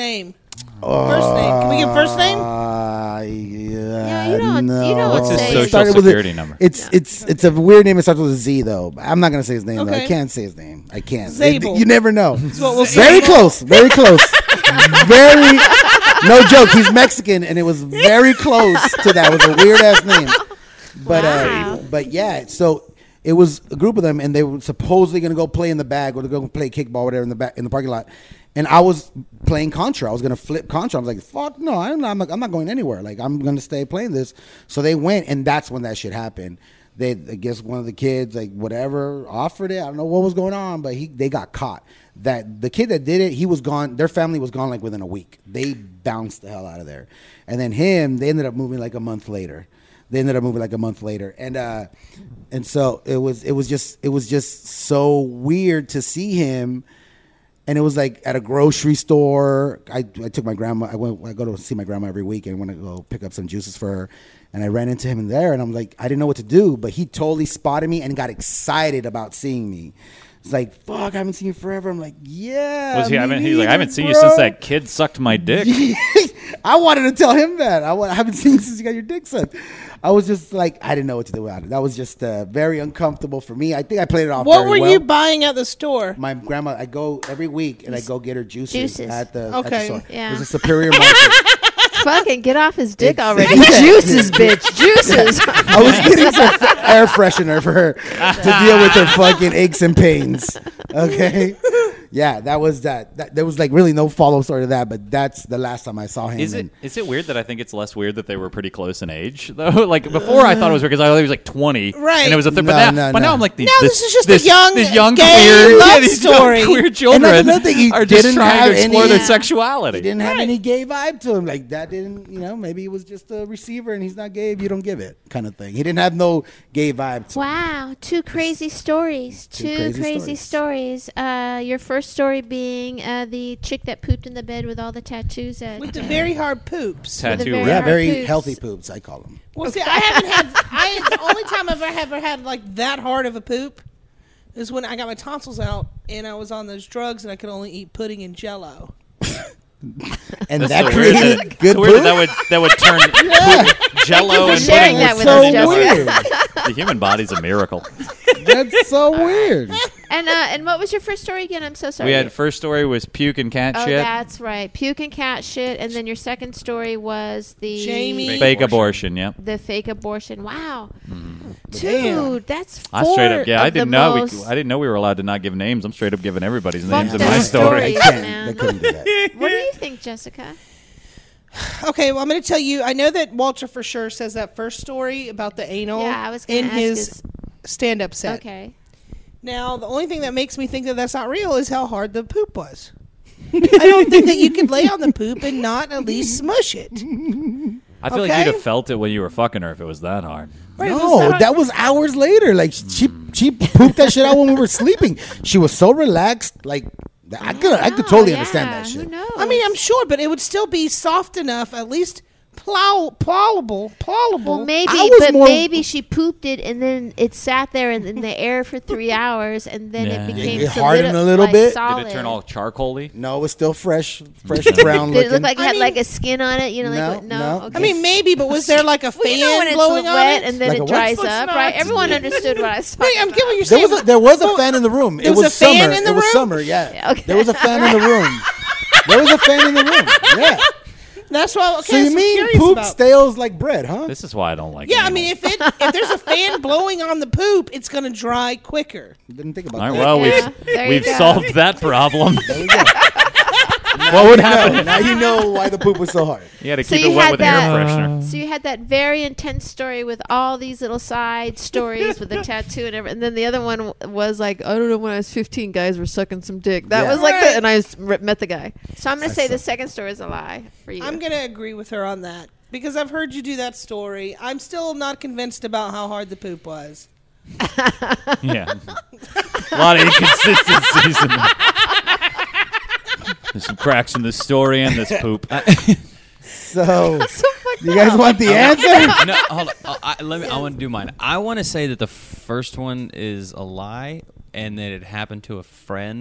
First name. Can we give first name? Uh, yeah, Yeah, you don't- no. you don't What's his say- It social started with a- security number? It's it's it's a weird name. It starts with a Z though. I'm not gonna say his name. Though. I Okay. can't say his name. I can't. Zabel. It- you never know. what we'll Very say. close. Very close. Very. No joke. He's Mexican, and it was very close to that. It was a weird ass name. But Wow. uh, but yeah. So it was a group of them, and they were supposedly gonna go play in the bag or to go play kickball, whatever, in the back in the parking lot. And I was playing Contra. I was gonna flip Contra. I was like, "Fuck no! I'm not. I'm not going anywhere. Like I'm gonna stay playing this." So they went, and that's when that shit happened. They, I guess, one of the kids, like whatever, offered it. I don't know what was going on, but he they got caught. That the kid that did it, he was gone. Their family was gone like within a week. They bounced the hell out of there. And then him, they ended up moving like a month later. They ended up moving like a month later, and uh, and so it was. It was just. It was just so weird to see him. And it was like at a grocery store. I, I took my grandma. I went. I go to see my grandma every week, and want to go pick up some juices for her. And I ran into him in there, and I'm like, I didn't know what to do, but he totally spotted me and got excited about seeing me. It's like, fuck, I haven't seen you forever. I'm like, yeah. Was he? I me mean, he's like, I haven't neither, seen you bro." since that kid sucked my dick. I wanted to tell him that. I, wa- I haven't seen you since you got your dick sucked. I was just like, I didn't know what to do about it. That was just uh, very uncomfortable for me. I think I played it off. What very were well. you buying at the store? My grandma, I go every week and I go get her juices, Juices. at the, at the Okay. store. Yeah. There's a Superior Market. Fucking get off his dick It's- already. Yeah. Juices, bitch. Juices. I was getting some f- air freshener for her to deal with her fucking aches and pains. Okay. Yeah, that was that. that there was like really no follow story to that, but that's the last time I saw him. Is it and- is it weird that I think it's less weird that they were pretty close in age though? Like before, I thought it was weird because I thought he was like twenty, Right. And it was a third. No, but now, no, but no. now I'm like, these, Now this is just a young these young gay queer, love yeah, these young story. queer And children that's another thing, he are just didn't trying have to explore any- their Yeah. sexuality. He didn't have Right. any gay vibe to him. Like that didn't, you know, maybe he was just a receiver and he's not gay if you don't give it kind of thing. He didn't have no gay vibe to him. Wow, two crazy stories. Two Two, crazy crazy, stories. Uh, your first story being uh, the chick that pooped in the bed with all the tattoos. At, With the very hard poops. Tattoo very rep. Yeah, hard very poops. healthy poops, I call them. Well, see, I haven't had. I the only time I've ever, ever had like that hard of a poop is when I got my tonsils out and I was on those drugs and I could only eat pudding and Jello. And That's that so weird created that- good so weird poop. that would that would turn poop, Jello for and sharing pudding. that with so us, Jessica. weird. The human body's a miracle. That's so weird. And uh, and what was your first story again? I'm so sorry. We had first story was puke and cat Oh, shit. that's right. Puke and cat shit. And then your second story was the Jamie. Fake abortion. Yeah. the fake abortion. Wow, dude, Damn. that's four I straight up, yeah, of I didn't the know. We, most I didn't know we were allowed to not give names. I'm straight up giving everybody's names in Fucked my up story. stories. I can't. man. They couldn't do that. What do you think, Jessica? Okay, well, I'm going to tell you. I know that Walter for sure says that first story about the anal Yeah, I was gonna in ask his is- stand-up set. Okay. Now, the only thing that makes me think that that's not real is how hard the poop was. I don't think that you could lay on the poop and not at least smush it. I feel like Okay. you'd have felt it when you were fucking her if it was that hard. Right, it was No, not- that was hours later. Like she she pooped that shit out when we were sleeping. She was so relaxed. Like I could I could totally Oh, understand yeah, that Who shit. knows? I mean, I'm sure, but it would still be soft enough, at least plow, plowable, plowable. Well, maybe, I was but more- maybe she pooped it and then it sat there in, in the air for three hours and then Yeah. it became It hardened a little like bit? Did it Solid. Did it turn all charcoaly? No, it was still fresh, fresh brown Did looking. it look like it I had mean- like a skin on it? You know, like No, what- no. no. Okay. I mean, maybe, but was there like a fan well, you know when it's blowing on wet it? and then Like a it what? dries Let's up, not- right? Everyone understood what I was talking Wait, I'm about. getting what you're there saying. was a, there was a Well, fan in the room. there It was was a fan summer. in the it was room? summer. Yeah. Yeah, okay. There was a fan in the room. There was a fan in the room. Yeah. That's why. Okay, So you I'm mean curious poop about. stales like bread, huh? This is why I don't like. Yeah, I anal. mean, if it if there's a fan blowing on the poop, it's gonna dry quicker. Didn't think about All right, that. well, Yeah, we've there you we've go. solved that problem. There we go. What would No, happen? now you know why the poop was so hard. You got to So keep you it wet had with air that- freshener. So you had that very intense story with all these little side stories with the tattoo and everything, and then the other one w- was like, I don't know, when I was fifteen, guys were sucking some dick. That Yeah. was like, Right. the, and I s- r- met the guy. So I'm gonna I say saw- the second story is a lie for you. I'm gonna agree with her on that because I've heard you do that story. I'm still not convinced about how hard the poop was. Yeah, a lot of inconsistencies. In there. There's some cracks in this story and this poop. So, so fucked you guys up. want the answer? no, hold on. Uh, I, let me. I want to do mine. I want to say that the first one is a lie, and that it happened to a friend,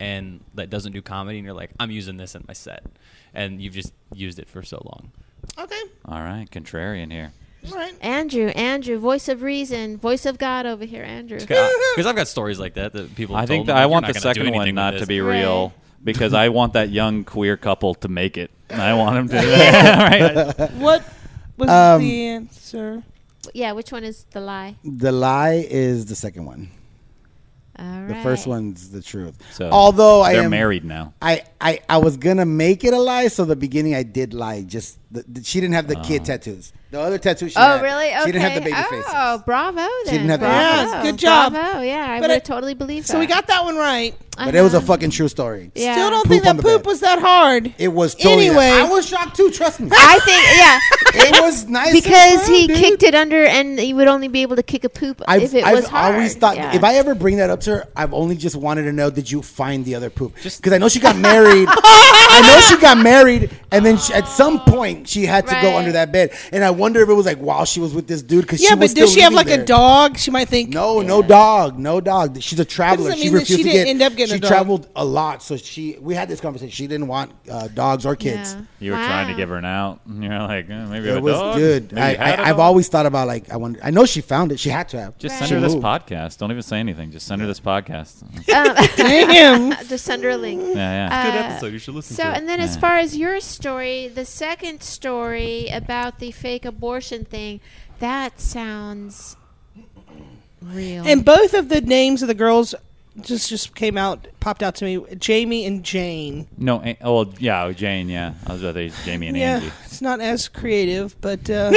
and that doesn't do comedy, and you're like, I'm using this in my set, and you've just used it for so long. Okay. All right, contrarian here. All right. Andrew, Andrew, voice of reason, voice of God over here, Andrew. Because I've got stories like that that people. I Have think told that me, I "You're want not the gonna do second one anything not with to this." be Right. real because I want that young queer couple to make it. I want them to. right? What was Um, the answer? Yeah, which one is the lie? The lie is the second one. All The right. first one's the truth. So Although I they're am married now. I, I, I was gonna make it a lie, so the beginning I did lie. Just the, the, she didn't have the kid tattoos. The other tattoos she Oh, had. really? Okay. She didn't have the baby oh, faces. Oh, bravo then. She didn't have the bravo. baby faces. Good job. Bravo. Yeah, I But would have it- totally believed that. So we got that one right. But it was a Uh-huh. fucking true story. Yeah. Still don't Poop think on that the poop bed. was that hard. It was totally. Anyway. I was shocked too. Trust me. I think, yeah. It was nice Because and he firm, dude. kicked it under, and he would only be able to kick a poop I've, if it I've was hard. always thought Yeah. if I ever bring that up to her, I've only just wanted to know, did you find the other poop? Because I know she got married. I know she got married, and then she, at some point she had to go Right. under that bed. And I wonder if it was like while she was with this dude. Because Yeah, she but was does still she have living like there. a dog? She might think. No, no dog, no dog. She's a traveler. doesn't She mean that refused she to didn't get. end up getting she a dog. traveled a lot, so she. We had this conversation. She didn't want uh, dogs or kids. Yeah. You were trying to Wow. give her an out. And you're like, eh, maybe I have It a was dog. good. Maybe I, you had a I, I've dog? always thought about like I wonder. I know she found it. She had to have. Just Right. send She her this moved. podcast. Don't even say anything. Just send her this podcast. Um, Damn. just send her a link. Yeah, yeah. Uh, Good episode. You should listen So, to it. and then as Yeah. far as your story, the second story about the fake abortion thing, that sounds real. And both of the names of the girls just just came out, popped out to me. Jamie and Jane. No, An- oh, well, yeah, Jane, yeah. I was about to say Jamie and Yeah, Angie. it's not as creative, but uh,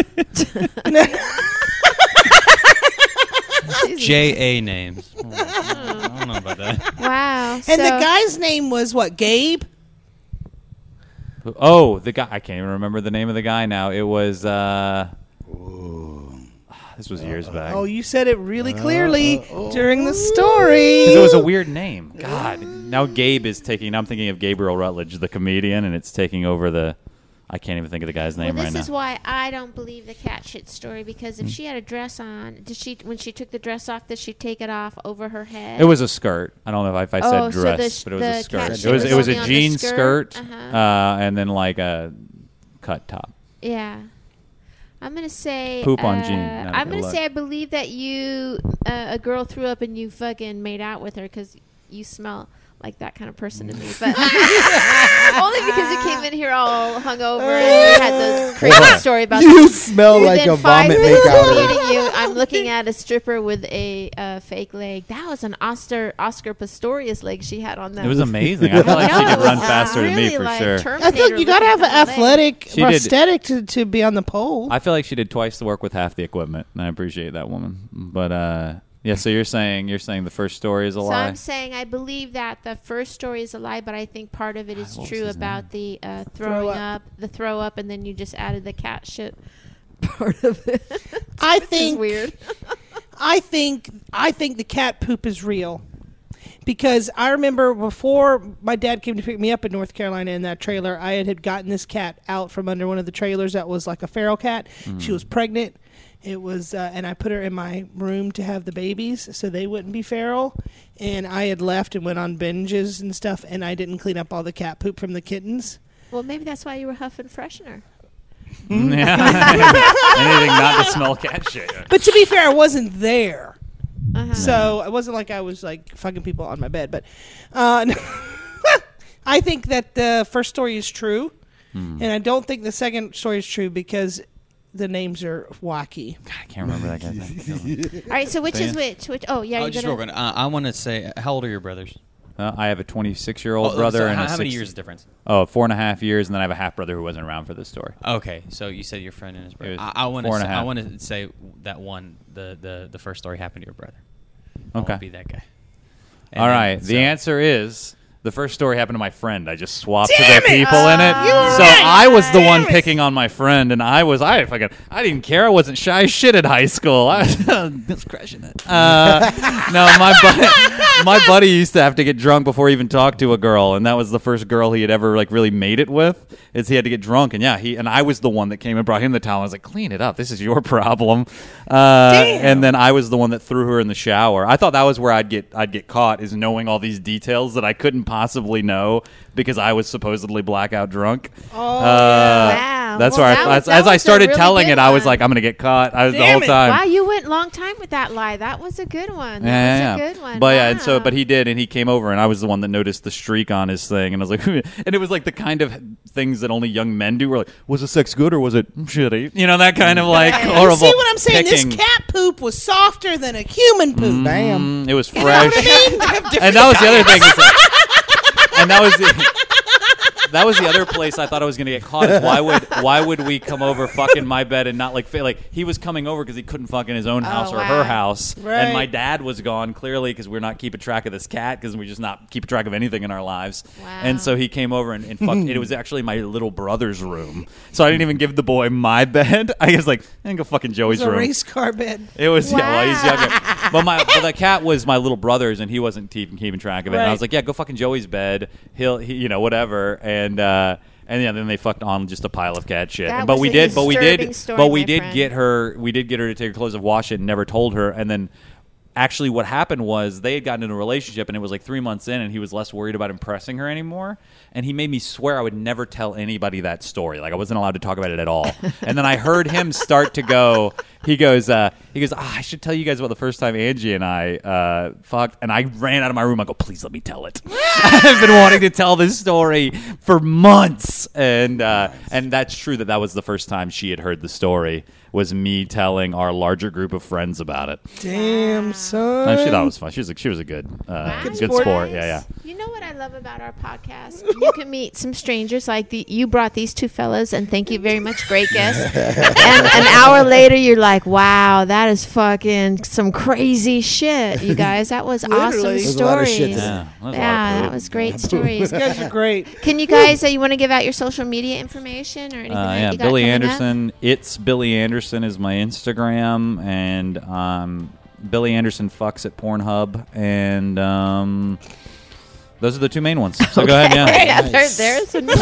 Jesus. J A names. Oh, I don't know about that. Wow. and so, the guy's name was what? Gabe. Oh, the guy. I can't even remember the name of the guy now. It was, uh, this was years back. Oh, you said it really clearly during the story. Because it was a weird name. God. Now Gabe is taking, I'm thinking of Gabriel Rutledge, the comedian, and it's taking over the, I can't even think of the guy's well, name this right is now. why I don't believe the cat shit story, because Hmm. if she had a dress on, did she, when she took the dress off, did she take it off over her head? It was a skirt. I don't know if I, if I Oh, said so dress, the sh- but it was a the cat skirt. shit It was was it was only a on the jean skirt? skirt, Uh-huh. uh, and then like a cut top. Yeah. I'm gonna say Poop on uh, Jean. Not a I'm good gonna look. say I believe that you uh, a girl threw up and you fucking made out with her because you smell like that kind of person to me. But only because you came in here all hungover and you had the crazy What? story about You smell like within a five vomit minutes makeout. of meeting you. I'm looking at a stripper with a uh, fake leg. That was an Oscar Oscar Pistorius leg she had on that. It was amazing. I feel like No, she it could was run faster than me really for like sure. I feel Terminator like you got to have an looking kind of leg. athletic She did. prosthetic to, to be on the pole. I feel like she did twice the work with half the equipment, and I appreciate that woman. But uh, yeah, so you're saying you're saying the first story is a So lie. I'm saying I believe that the first story is a lie, but I think part of it is What was true his about the uh, throwing Throw up. the throw up, and then you just added the cat shit part of it. I Which is think weird. I think I think the cat poop is real. Because I remember before my dad came to pick me up in North Carolina in that trailer, I had, had gotten this cat out from under one of the trailers that was like a feral cat. She was pregnant. It was, uh, and I put her in my room to have the babies so they wouldn't be feral. And I had left and went on binges and stuff, and I didn't clean up all the cat poop from the kittens. Well, maybe that's why you were huffing freshener. Yeah. Anything not to smell cat shit. But to be fair, I wasn't there. Uh-huh. So it wasn't like I was like fucking people on my bed, but uh, I think that the first story is true, and I don't think the second story is true because the names are wacky. God, I can't remember that guy's name. All right. So which is which? Which? Oh, yeah. Oh, you just gonna, real quick. Uh, I want to say, uh, how old are your brothers? Uh, I have a twenty-six-year-old Oh, brother so and how, a how many six- years difference? Oh, four and a half years, and then I have a half brother who wasn't around for this story. Okay, so you said your friend and his brother. It was I, I want four to. and a I half. want to say that one. The, the the first story happened to your brother. I Okay. wanna be that guy. And All then- right. so- The answer is The first story happened to my friend. I just swapped Damn the it! people in it. You were So right. I was the Damn one it. picking on my friend, and I was I fucking I didn't care. I wasn't shy as shit at high school. I was crushing it. Uh, no, my buddy, my buddy used to have to get drunk before he even talked to a girl, and that was the first girl he had ever like really made it with. Is he had to get drunk, and yeah, he and I was the one that came and brought him the towel. I was like, clean it up. This is your problem. Uh, Damn. and then I was the one that threw her in the shower. I thought that was where I'd get I'd get caught, is knowing all these details that I couldn't possibly know because I was supposedly blackout drunk. Oh, Uh, Wow. That's Well, where that I, was- as, that as I was a started really telling good it, I was one. like, I'm gonna get caught. I was the Damn whole it. time. Wow, you went long time with that lie. That was a good one. That Yeah, was yeah, a yeah. good one. But yeah, and so Wow. but he did, and he came over, and I was the one that noticed the streak on his thing, and I was like, and it was like the kind of things that only young men do. We're like, was the sex good or was it shitty? You know, that kind of like You horrible. see what I'm saying? picking. This cat poop was softer than a human poop. Bam. Mm, it was You know what fresh. I mean? They have different And that was the other diets. thing. is that- and that was the. That was the other place I thought I was going to get caught. Is why would why would we come over fucking my bed and not like fa- like he was coming over because he couldn't fuck in his own house or wow. her house, Right. and my dad was gone clearly because we're not keeping track of this cat because we're just not keeping track of anything in our lives. Wow. And so he came over and, and fucked. It was actually my little brother's room, so I didn't even give the boy my bed. I was like, I can go fucking It Joey's was a room. race car bed. It was yeah, well, he's Wow. younger. But my but the cat was my little brother's, and he wasn't keeping keeping track of it. And I Right. was like, yeah, go fucking Joey's bed. He'll he, you know whatever. And uh, and yeah, then they fucked on just a pile of cat shit. That but was we a did, but we disturbing did, story, but we my did friend. get her. We did get her to take her clothes off, wash it, and never told her. And then. Actually, what happened was they had gotten in a relationship, and it was like three months in, and he was less worried about impressing her anymore. And he made me swear I would never tell anybody that story. Like I wasn't allowed to talk about it at all. And then I heard him start to go. He goes. Uh, he goes. Ah, I should tell you guys about the first time Angie and I uh, fucked. And I ran out of my room. I go, please let me tell it. I've been wanting to tell this story for months, and uh, and that's true that that was the first time she had heard the story. Was me telling our larger group of friends about it. Damn, son. No, she thought it was fun. She was a, she was a good, uh, Wow, good, you sport. sport. Yeah, yeah. You know what I love about our podcast? You can meet some strangers like the, you brought these two fellas, and thank you very much, great guest. And an hour later, you're like, wow, that is fucking some crazy shit, you guys. That was awesome Literally. There's a lot of stories. shit Yeah, to Yeah, that was a lot of that poop. was great stories. You guys are great. Can you guys, uh, you want to give out your social media information or anything Uh, that yeah, you got Billy coming up? Anderson. It's Billy Anderson is my Instagram, and um, Billy Anderson fucks at Pornhub, and um, those are the two main ones. So go ahead, yeah. Yeah, there, there's a All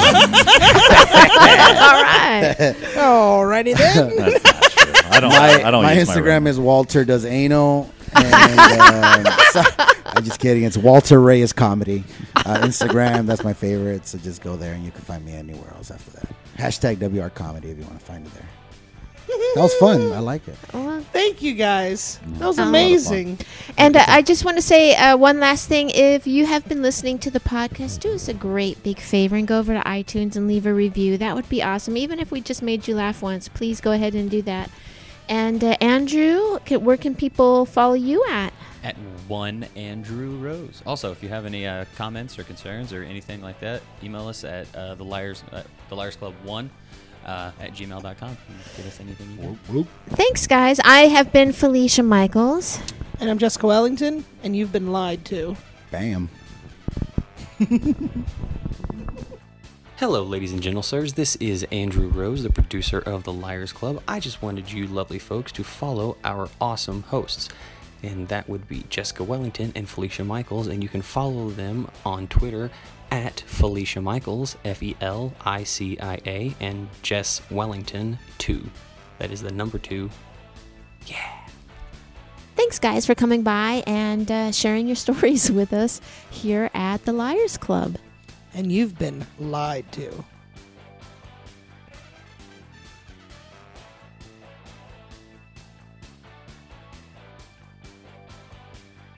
right. Alrighty then. That's not true. I don't. My, I don't my use Instagram my is Walter Does Anal. And, um, so- I'm just kidding. It's Walter Reyes Comedy. Uh, Instagram, that's my favorite. So just go there and you can find me anywhere else after that. Hashtag W R Comedy if you want to find it there. That was fun. I like it. Well, Thank you guys. That was Oh. amazing. And uh, I just want to say uh, one last thing. If you have been listening to the podcast, do us a great big favor and go over to iTunes and leave a review. That would be awesome. Even if we just made you laugh once, please go ahead and do that. And uh, Andrew, can, where can people follow you at? At one Andrew Rose. Also, if you have any uh, comments or concerns or anything like that, email us at uh, the Liars uh, the Liars Club one uh, at gmail dot com. Give us anything you want. Thanks, guys. I have been Felicia Michaels. And I'm Jessica Wellington, and you've been lied to. Bam. Hello, ladies and gentle sirs. This is Andrew Rose, the producer of the Liars Club. I just wanted you lovely folks to follow our awesome hosts. And that would be Jessica Wellington and Felicia Michaels. And you can follow them on Twitter at Felicia Michaels, F E L I C I A, and Jess Wellington two. That is the number two. Yeah. Thanks, guys, for coming by and uh, sharing your stories with us here at the Liars Club. And you've been lied to.